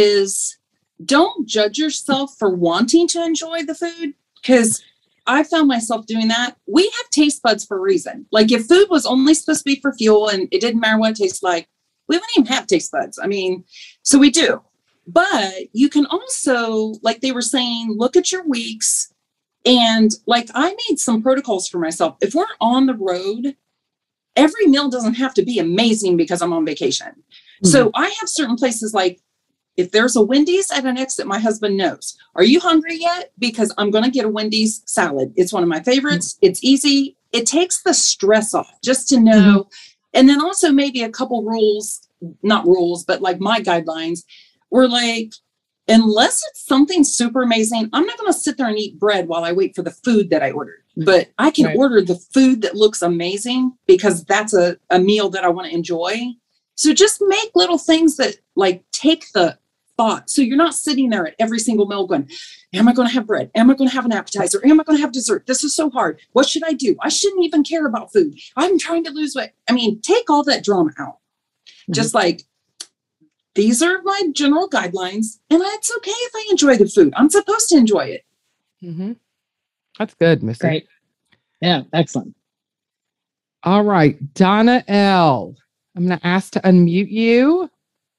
is don't judge yourself for wanting to enjoy the food because I found myself doing that. We have taste buds for a reason. Like if food was only supposed to be for fuel and it didn't matter what it tastes like, we wouldn't even have taste buds. I mean, so we do. But you can also, like they were saying, look at your weeks. And like I made some protocols for myself. If we're on the road, every meal doesn't have to be amazing because I'm on vacation. Mm-hmm. So I have certain places like if there's a Wendy's at an exit, my husband knows. Are you hungry yet? Because I'm going to get a Wendy's salad. It's one of my favorites. Mm-hmm. It's easy. It takes the stress off just to know. Mm-hmm. And then also maybe a couple rules, not rules, but like my guidelines were like, unless it's something super amazing, I'm not going to sit there and eat bread while I wait for the food that I ordered. Mm-hmm. But I can right. order the food that looks amazing because that's a, a meal that I want to enjoy. So just make little things that like take the thought. So you're not sitting there at every single meal going, am I going to have bread? Am I going to have an appetizer? Am I going to have dessert? This is so hard. What should I do? I shouldn't even care about food. I'm trying to lose weight. I mean, take all that drama out. Mm-hmm. Just like, these are my general guidelines, and it's okay if I enjoy the food. I'm supposed to enjoy it. Mm-hmm. That's good, Missy. Great. Yeah, excellent. All right, Donna L. I'm going to ask to unmute you.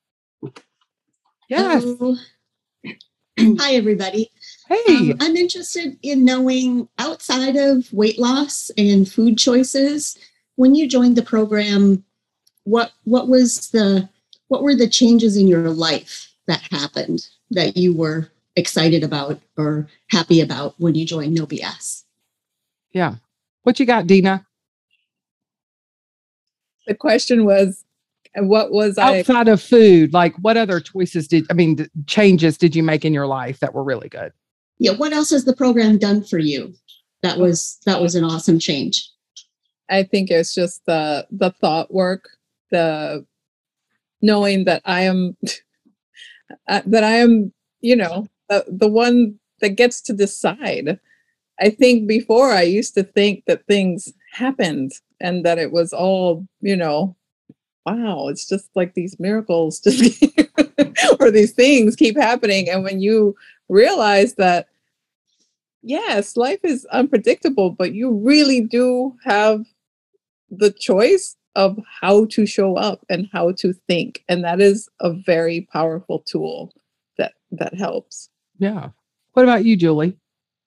Yes. Hello. Hi, everybody. Hey. Um, I'm interested in knowing, outside of weight loss and food choices, when you joined the program, what what was the what were the changes in your life that happened that you were excited about or happy about when you joined No B S? Yeah. What you got, Dina? The question was, what was I outside of food? Like, what other choices did I mean d- changes did you make in your life that were really good? Yeah, what else has the program done for you? That was that was an awesome change. I think it's just the the thought work, the knowing that I am uh, that I am, you know, the, the one that gets to decide. I think before I used to think that things happened and that it was all, you know, wow, it's just like these miracles just or these things keep happening. And when you realize that, yes, life is unpredictable, but you really do have the choice of how to show up and how to think. And that is a very powerful tool that that helps. Yeah. What about you, Julie?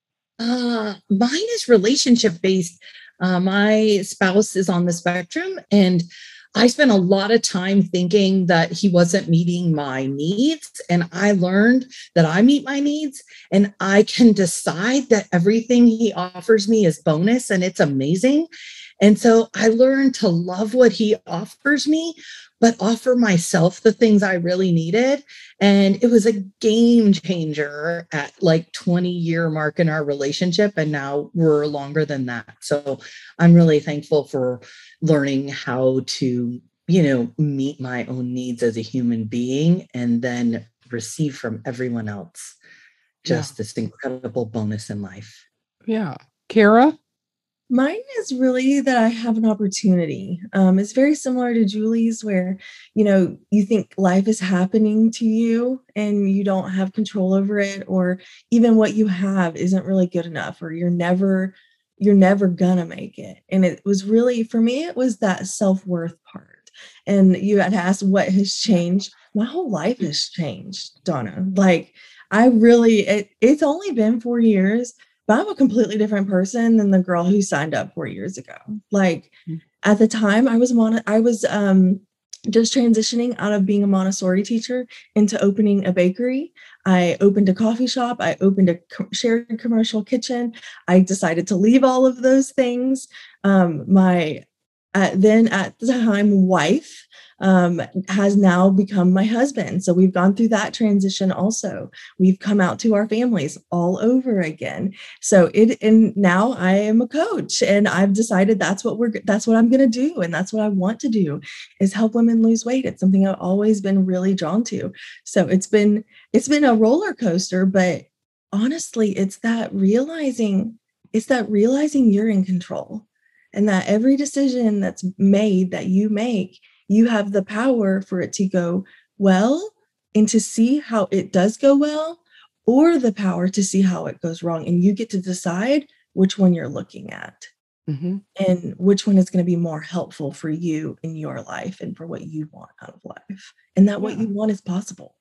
Uh, mine is relationship based. Uh, my spouse is on the spectrum, and I spent a lot of time thinking that he wasn't meeting my needs. And I learned that I meet my needs, and I can decide that everything he offers me is bonus and it's amazing. And so I learned to love what he offers me, but offer myself the things I really needed. And it was a game changer at like twenty year mark in our relationship. And now we're longer than that. So I'm really thankful for learning how to, you know, meet my own needs as a human being and then receive from everyone else just Yeah. this incredible bonus in life. Yeah. Kara? Mine is really that I have an opportunity. Um, it's very similar to Julie's, where, you know, you think life is happening to you and you don't have control over it, or even what you have isn't really good enough, or you're never, you're never gonna make it. And it was really, for me, it was that self-worth part. And you had asked what has changed. My whole life has changed, Donna. Like, I really, it, it's only been four years. But I'm a completely different person than the girl who signed up four years ago. Like at the time, I was mon- I was um, just transitioning out of being a Montessori teacher into opening a bakery. I opened a coffee shop. I opened a co- shared commercial kitchen. I decided to leave all of those things. Um, my uh, then at the time wife um, has now become my husband. So we've gone through that transition also. We've come out to our families all over again. So it, and now I am a coach, and I've decided that's what we're, that's what I'm going to do. And that's what I want to do, is help women lose weight. It's something I've always been really drawn to. So it's been, it's been a roller coaster, but honestly, it's that realizing, it's that realizing you're in control, and that every decision that's made that you make, you have the power for it to go well and to see how it does go well, or the power to see how it goes wrong. And you get to decide which one you're looking at Mm-hmm. and which one is going to be more helpful for you in your life and for what you want out of life. And that what Yeah. you want is possible.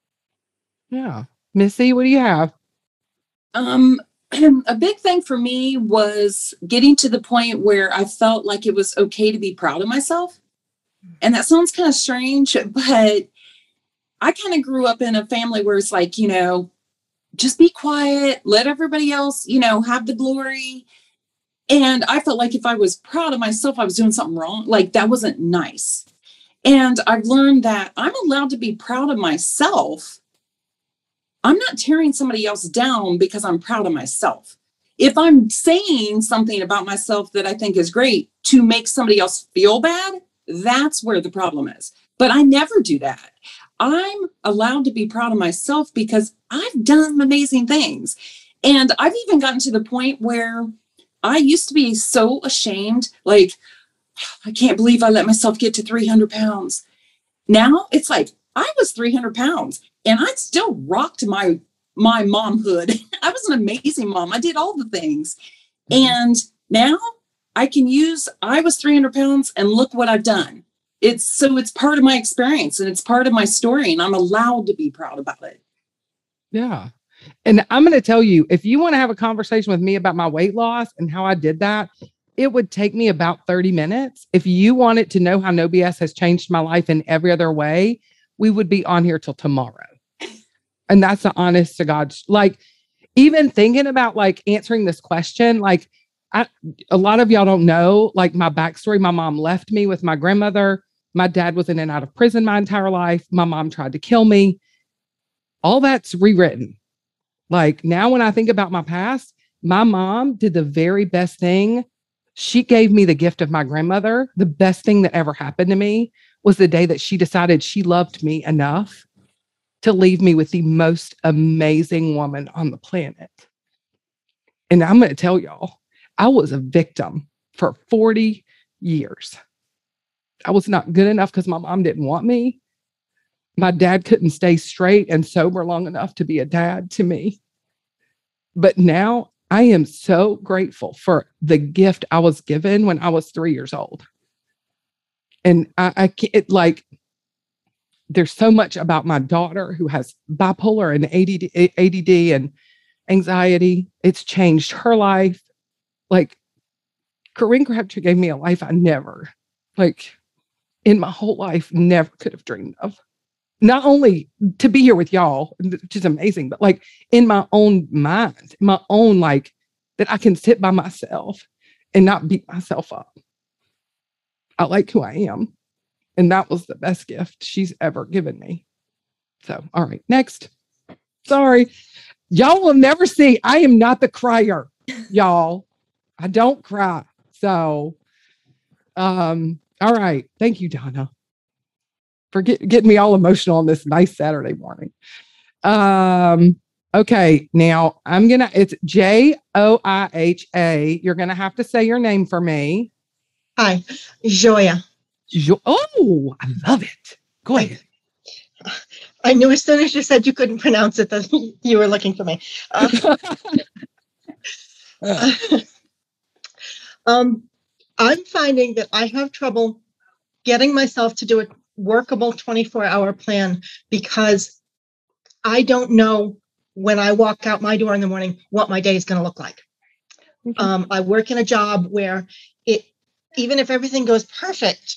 Yeah. Missy, what do you have? Um, a big thing for me was getting to the point where I felt like it was okay to be proud of myself. And that sounds kind of strange, but I kind of grew up in a family where it's like, you know, just be quiet, let everybody else, you know, have the glory. And I felt like if I was proud of myself, I was doing something wrong. Like that wasn't nice. And I've learned that I'm allowed to be proud of myself. I'm not tearing somebody else down because I'm proud of myself. If I'm saying something about myself that I think is great to make somebody else feel bad, that's where the problem is. But I never do that. I'm allowed to be proud of myself because I've done amazing things. And I've even gotten to the point where I used to be so ashamed, like, I can't believe I let myself get to three hundred pounds. Now it's like, I was three hundred pounds and I still rocked my, my momhood. I was an amazing mom. I did all the things. And now I can use, I was three hundred pounds and look what I've done. It's so it's part of my experience and it's part of my story and I'm allowed to be proud about it. Yeah. And I'm going to tell you, if you want to have a conversation with me about my weight loss and how I did that, it would take me about thirty minutes. If you wanted to know how No B S has changed my life in every other way, we would be on here till tomorrow. And that's the honest to God. Like, even thinking about like answering this question, like I, a lot of y'all don't know, like my backstory. My mom left me with my grandmother. My dad was in and out of prison my entire life. My mom tried to kill me. All that's rewritten. Like now when I think about my past, my mom did the very best thing. She gave me the gift of my grandmother. The best thing that ever happened to me was the day that she decided she loved me enough to leave me with the most amazing woman on the planet. And I'm going to tell y'all, I was a victim for forty years. I was not good enough because my mom didn't want me. My dad couldn't stay straight and sober long enough to be a dad to me. But now I am so grateful for the gift I was given when I was three years old. And I, I can't, like, there's so much about my daughter who has bipolar and A D D, A D D and anxiety. It's changed her life. Like, Corinne Crabtree gave me a life I never, like, in my whole life, never could have dreamed of. Not only to be here with y'all, which is amazing, but like in my own mind, my own, like, that I can sit by myself and not beat myself up. I like who I am. And that was the best gift she's ever given me. So, all right, next. Sorry. Y'all will never see. I am not the crier, y'all. I don't cry. So, um, all right. Thank you, Donna, for get, getting me all emotional on this nice Saturday morning. Um, okay, now I'm going to, it's J O I H A. You're going to have to say your name for me. Hi, Joya. Jo- oh, I love it. Go ahead. I knew as soon as you said you couldn't pronounce it that you were looking for me. Uh, uh, um, I'm finding that I have trouble getting myself to do a workable twenty-four hour plan because I don't know when I walk out my door in the morning what my day is going to look like. Okay. Um, I work in a job where it, even if everything goes perfect,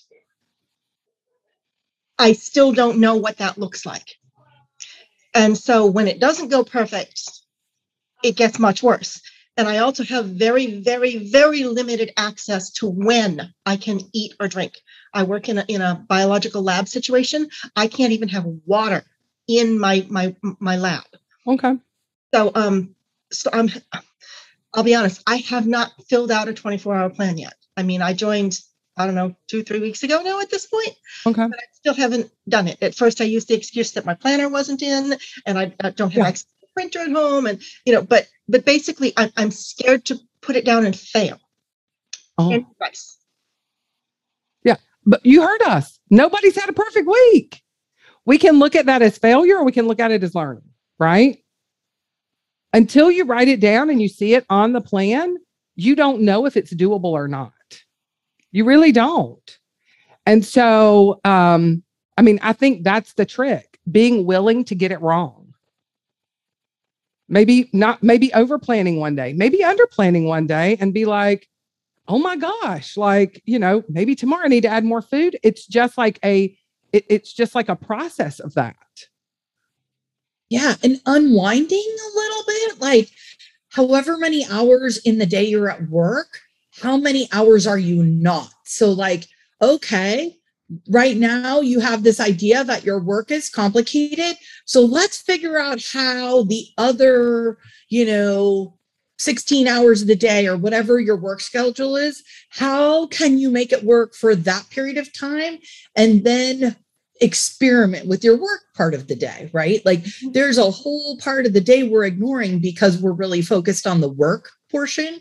I still don't know what that looks like. And so when it doesn't go perfect, it gets much worse. And I also have very, very, very limited access to when I can eat or drink. I work in a, in a biological lab situation. I can't even have water in my, my, my lab. Okay. So, um, so I'm, I'll be honest, I have not filled out a twenty-four hour plan yet. I mean, I joined, I don't know, two, three weeks ago now at this point. Okay. But I still haven't done it. At first I used the excuse that my planner wasn't in and I, I don't have Yeah. access to the printer at home. And, you know, but, but basically I'm, I'm scared to put it down and fail. Oh. Any advice? Yeah. But you heard us. Nobody's had a perfect week. We can look at that as failure or we can look at it as learning, right? Until you write it down and you see it on the plan, you don't know if it's doable or not. You really don't. And so, um, I mean, I think that's the trick, being willing to get it wrong. Maybe not, maybe over planning one day, maybe under planning one day and be like, oh my gosh, like, you know, maybe tomorrow I need to add more food. It's just like a, it, it's just like a process of that. Yeah. And unwinding a little bit, like however many hours in the day you're at work, how many hours are you not? So like, okay, right now you have this idea that your work is complicated. So let's figure out how the other, you know, sixteen hours of the day or whatever your work schedule is, how can you make it work for that period of time? And then experiment with your work part of the day, right? Like there's a whole part of the day we're ignoring because we're really focused on the work portion.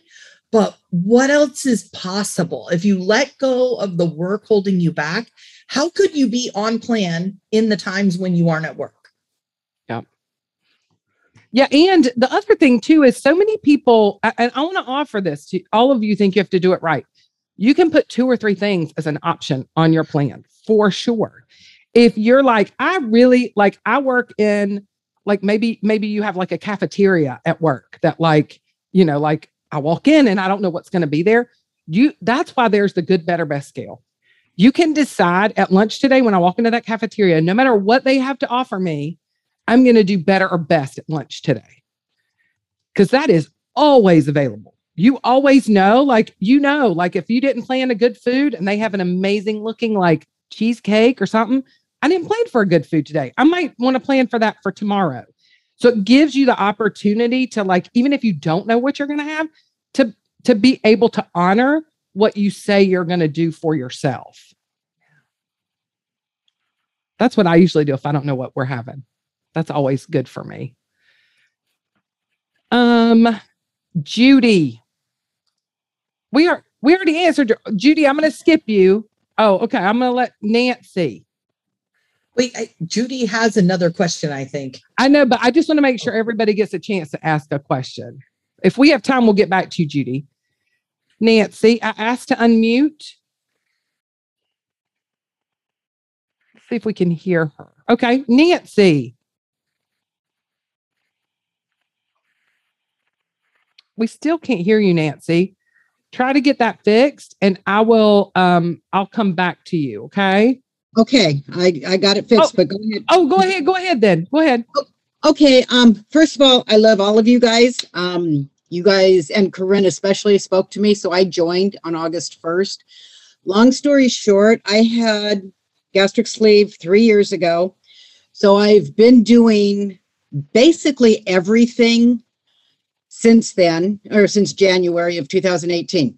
but what else is possible? If you let go of the work holding you back, how could you be on plan in the times when you aren't at work? Yeah. Yeah. And the other thing too is so many people, and I want to offer this to all of you think you have to do it right. You can put two or three things as an option on your plan for sure. If you're like, I really like, I work in like, maybe, maybe you have like a cafeteria at work that like, you know, like I walk in and I don't know what's going to be there. You, that's why there's the good, better, best scale. You can decide at lunch today, when I walk into that cafeteria, no matter what they have to offer me, I'm going to do better or best at lunch today. Because that is always available. You always know, like, you know, like if you didn't plan a good food and they have an amazing looking like cheesecake or something, I didn't plan for a good food today. I might want to plan for that for tomorrow. So it gives you the opportunity to like, even if you don't know what you're going to have, to, to be able to honor what you say you're going to do for yourself. That's what I usually do if I don't know what we're having. That's always good for me. Um, Judy. We are, we already answered. Judy, I'm going to skip you. Oh, okay. I'm going to let Nancy. Wait, I, Judy has another question, I think. I know, but I just want to make sure everybody gets a chance to ask a question. If we have time, we'll get back to you, Judy. Nancy, I asked to unmute. Let's see if we can hear her. Okay, Nancy. We still can't hear you, Nancy. Try to get that fixed and I will, um, I'll come back to you. Okay. Okay. I, I got it fixed, oh, but go ahead. Oh, go ahead. Go ahead then. Go ahead. Okay. Um, first of all, I love all of you guys. Um, you guys and Corinne especially spoke to me. So I joined on August first. Long story short, I had gastric sleeve three years ago. So I've been doing basically everything since then, or since January of two thousand eighteen.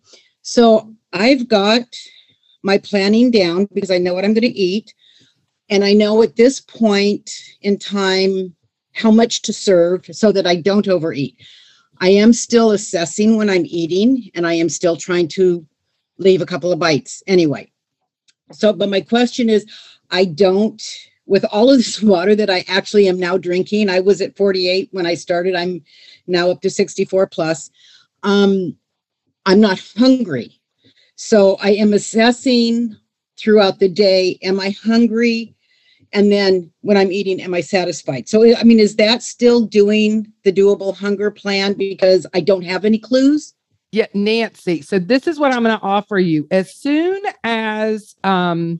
So I've got my planning down because I know what I'm going to eat. And I know at this point in time, how much to serve so that I don't overeat. I am still assessing when I'm eating and I am still trying to leave a couple of bites anyway. So, but my question is, I don't, with all of this water that I actually am now drinking, I was at forty-eight when I started. I'm now up to sixty-four plus. Um, I'm not hungry. So I am assessing throughout the day, am I hungry? And then when I'm eating, am I satisfied? So, I mean, is that still doing the doable hunger plan because I don't have any clues? Yeah, Nancy. So this is what I'm going to offer you. As soon as, um,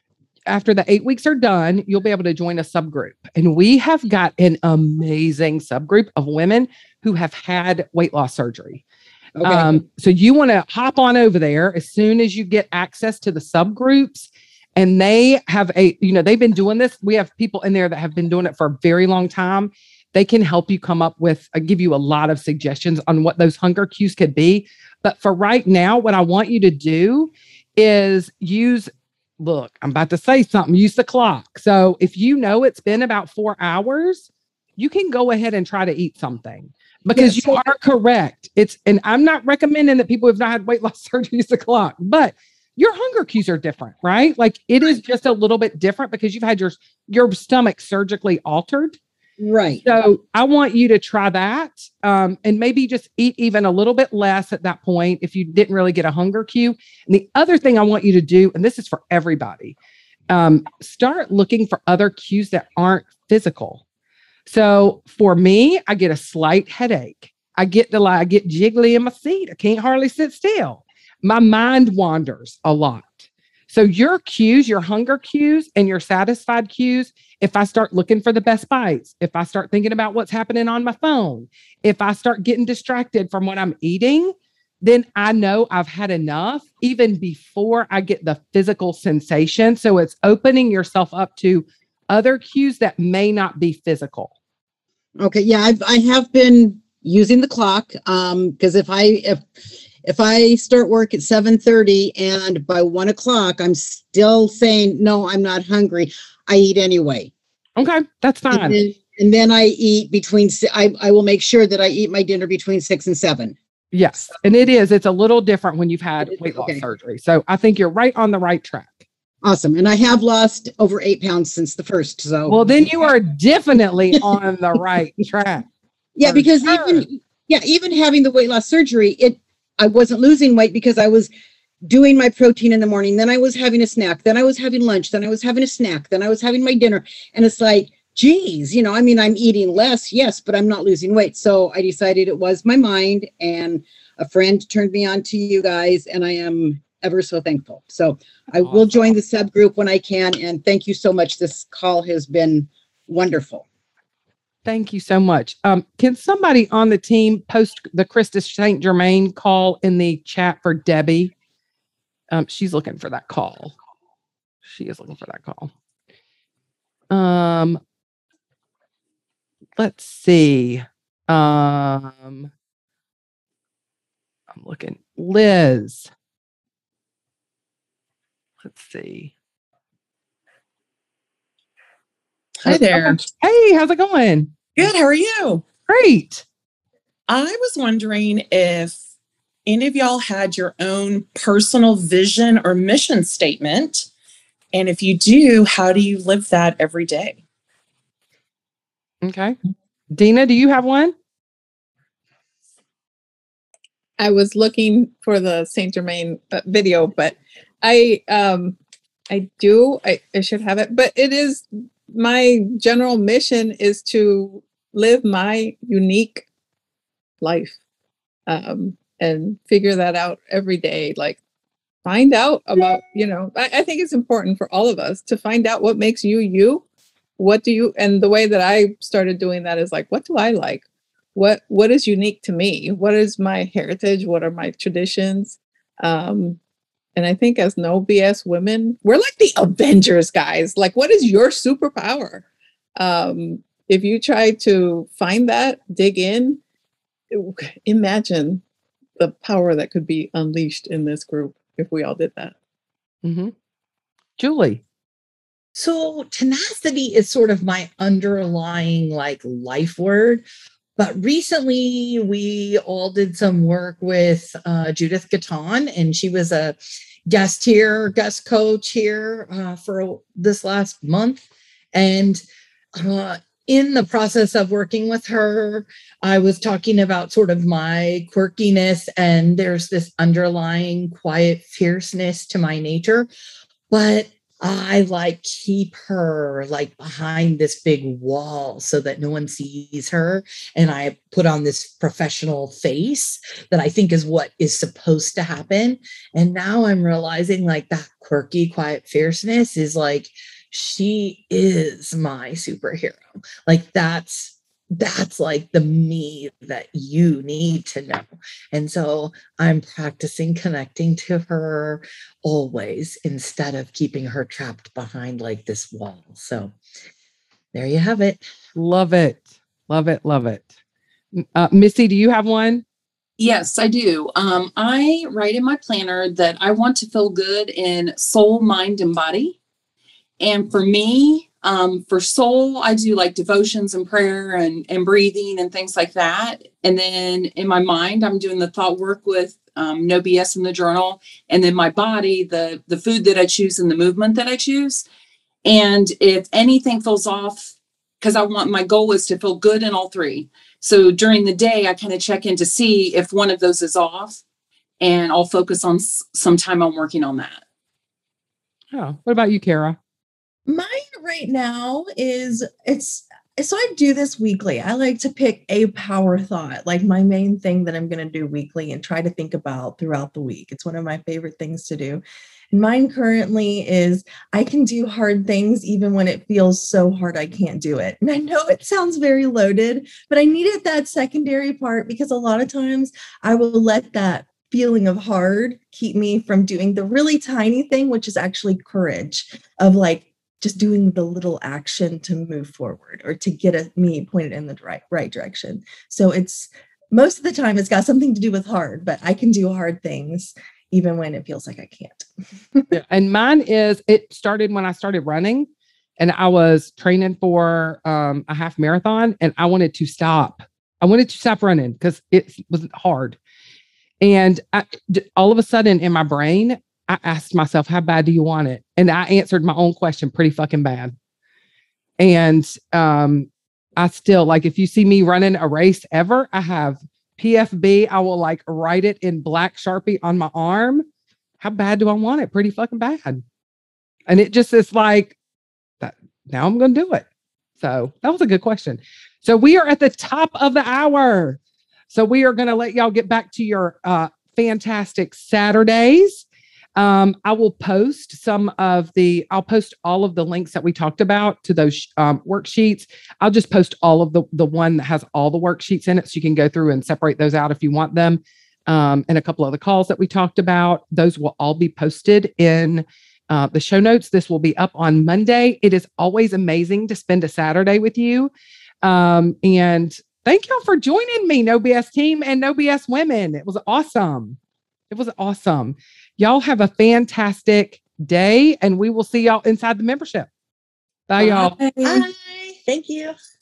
after the eight weeks are done, you'll be able to join a subgroup. And we have got an amazing subgroup of women who have had weight loss surgery. Okay. Um, so you want to hop on over there as soon as you get access to the subgroups. And they have a, you know, they've been doing this. We have people in there that have been doing it for a very long time. They can help you come up with, uh, give you a lot of suggestions on what those hunger cues could be. But for right now, what I want you to do is use, look, I'm about to say something, use the clock. So if you know it's been about four hours, you can go ahead and try to eat something. Because yes, you are correct. It's, and I'm not recommending that people who have not had weight loss surgery use the clock, but your hunger cues are different, right? Like it is just a little bit different because you've had your, your stomach surgically altered. Right. So I want you to try that. Um, and maybe just eat even a little bit less at that point if you didn't really get a hunger cue. And the other thing I want you to do, and this is for everybody, um, start looking for other cues that aren't physical. So for me, I get a slight headache. I get the I get jiggly in my seat. I can't hardly sit still. My mind wanders a lot. So your cues, your hunger cues and your satisfied cues, if I start looking for the best bites, if I start thinking about what's happening on my phone, if I start getting distracted from what I'm eating, then I know I've had enough even before I get the physical sensation. So it's opening yourself up to other cues that may not be physical. Okay. Yeah. I've, I have been using the clock. Um, cause if I, if, if I start work at seven thirty and by one o'clock, I'm still saying, no, I'm not hungry, I eat anyway. Okay. That's fine. And then, and then I eat between, I, I will make sure that I eat my dinner between six and seven. Yes. And it is. It's a little different when you've had weight loss Okay. surgery. So I think you're right on the right track. Awesome. And I have lost over eight pounds since the first. So Well, then you are definitely on the right track. yeah, for because sure. even yeah, even having the weight loss surgery, it I wasn't losing weight because I was doing my protein in the morning. Then I was having a snack. Then I was having lunch. Then I was having a snack. Then I was having my dinner. And it's like, geez, you know, I mean, I'm eating less, yes, but I'm not losing weight. So I decided it was my mind, and a friend turned me on to you guys, and I am ever so thankful. So I will join the subgroup when I can. And thank you so much. This call has been wonderful. Thank you so much. Um, can somebody on the team post the Krista Saint Germain call in the chat for Debbie? Um, she's looking for that call. She is looking for that call. Um, let's see. Um, I'm looking. Liz. Let's see. Hi there. Hey, how's it going? Good. How are you? Great. I was wondering if any of y'all had your own personal vision or mission statement. And if you do, how do you live that every day? Okay. Dina, do you have one? I was looking for the Saint Germain uh, video, but I um I do I, I should have it, but it is my general mission is to live my unique life um and figure that out every day. Like find out about, you know, I, I think it's important for all of us to find out what makes you you. What do you, and the way that I started doing that is like, what do I like? What what is unique to me? What is my heritage? What are my traditions? Um, and I think as no B S women, we're like the Avengers, guys. Like, what is your superpower? Um, if you try to find that, dig in, imagine the power that could be unleashed in this group if we all did that. Mm-hmm. Julie. So tenacity is sort of my underlying like life word. But recently we all did some work with uh, Judith Gatton, and she was a guest here, guest coach here uh, for this last month. And uh, in the process of working with her, I was talking about sort of my quirkiness, and there's this underlying quiet fierceness to my nature. But I like keep her like behind this big wall so that no one sees her. And I put on this professional face that I think is what is supposed to happen. And now I'm realizing like that quirky, quiet fierceness is like, she is my superhero. Like that's that's like the me that you need to know. And so I'm practicing connecting to her always instead of keeping her trapped behind like this wall. So there you have it. Love it. Love it. Love it. Uh, Missy, do you have one? Yes, I do. Um, I write in my planner that I want to feel good in soul, mind, and body. And for me, um, for soul, I do like devotions and prayer and, and breathing and things like that. And then in my mind, I'm doing the thought work with um, No B S in the journal. And then my body, the, the food that I choose and the movement that I choose. And if anything feels off, because I want, my goal is to feel good in all three. So during the day, I kind of check in to see if one of those is off, and I'll focus on s- some time on working on that. Oh, what about you, Kara? Mine right now is it's so I do this weekly. I like to pick a power thought, like my main thing that I'm going to do weekly and try to think about throughout the week. It's one of my favorite things to do. And mine currently is I can do hard things even when it feels so hard I can't do it. And I know it sounds very loaded, but I needed that secondary part because a lot of times I will let that feeling of hard keep me from doing the really tiny thing, which is actually courage of like just doing the little action to move forward or to get a, me pointed in the right, right direction. So it's most of the time it's got something to do with hard, but I can do hard things even when it feels like I can't. Yeah, and mine is, it started when I started running, and I was training for um, a half marathon, and I wanted to stop. I wanted to stop running because it was hard. And I, d- all of a sudden in my brain, I asked myself, how bad do you want it? And I answered my own question pretty fucking bad. And um, I still, like, if you see me running a race ever, I have P F B. I will like write it in black Sharpie on my arm. How bad do I want it? Pretty fucking bad. And it just is like, that. Now I'm going to do it. So that was a good question. So we are at the top of the hour. So we are going to let y'all get back to your uh, fantastic Saturdays. Um, I will post some of the, I'll post all of the links that we talked about to those um, worksheets. I'll just post all of the, the one that has all the worksheets in it. So you can go through and separate those out if you want them. Um, and a couple of the calls that we talked about, those will all be posted in uh, the show notes. This will be up on Monday. It is always amazing to spend a Saturday with you. Um, and thank y'all for joining me, No B S team and No B S women. It was awesome. It was awesome. Y'all have a fantastic day, and we will see y'all inside the membership. Bye, y'all. Bye. Thank you.